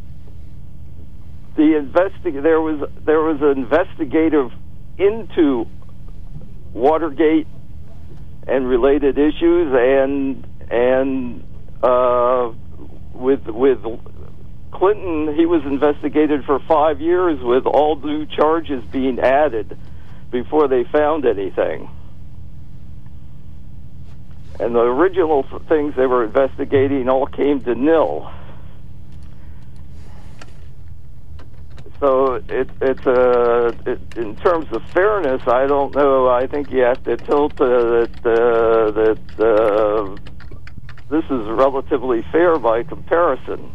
there was an investigative into Watergate and related issues, and with Clinton, he was investigated for 5 years with all new charges being added before they found anything. And the original things they were investigating all came to nil. So in terms of fairness, I don't know. I think you have to tilt that this is relatively fair by comparison.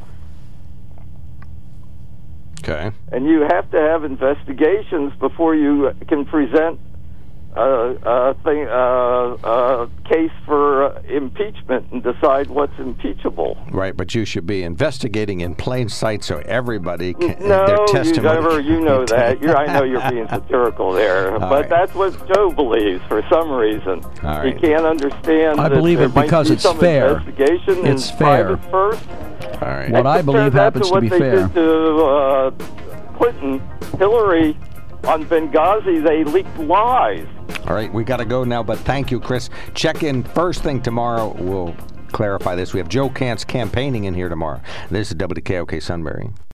Okay. And you have to have investigations before you can present a case for impeachment and decide what's impeachable. Right, but you should be investigating in plain sight so everybody can. No, their testimony you know that. I know you're being satirical there, but right. That's what Joe believes for some reason. All right. He can't understand. I believe it because it's fair. It's fair. First. All right. What I believe happens to be fair. They did to Clinton, Hillary on Benghazi, they leaked lies. All right, we got to go now, but thank you, Chris. Check in first thing tomorrow. We'll clarify this. We have Joe Kantz campaigning in here tomorrow. This is WKOK Sunbury.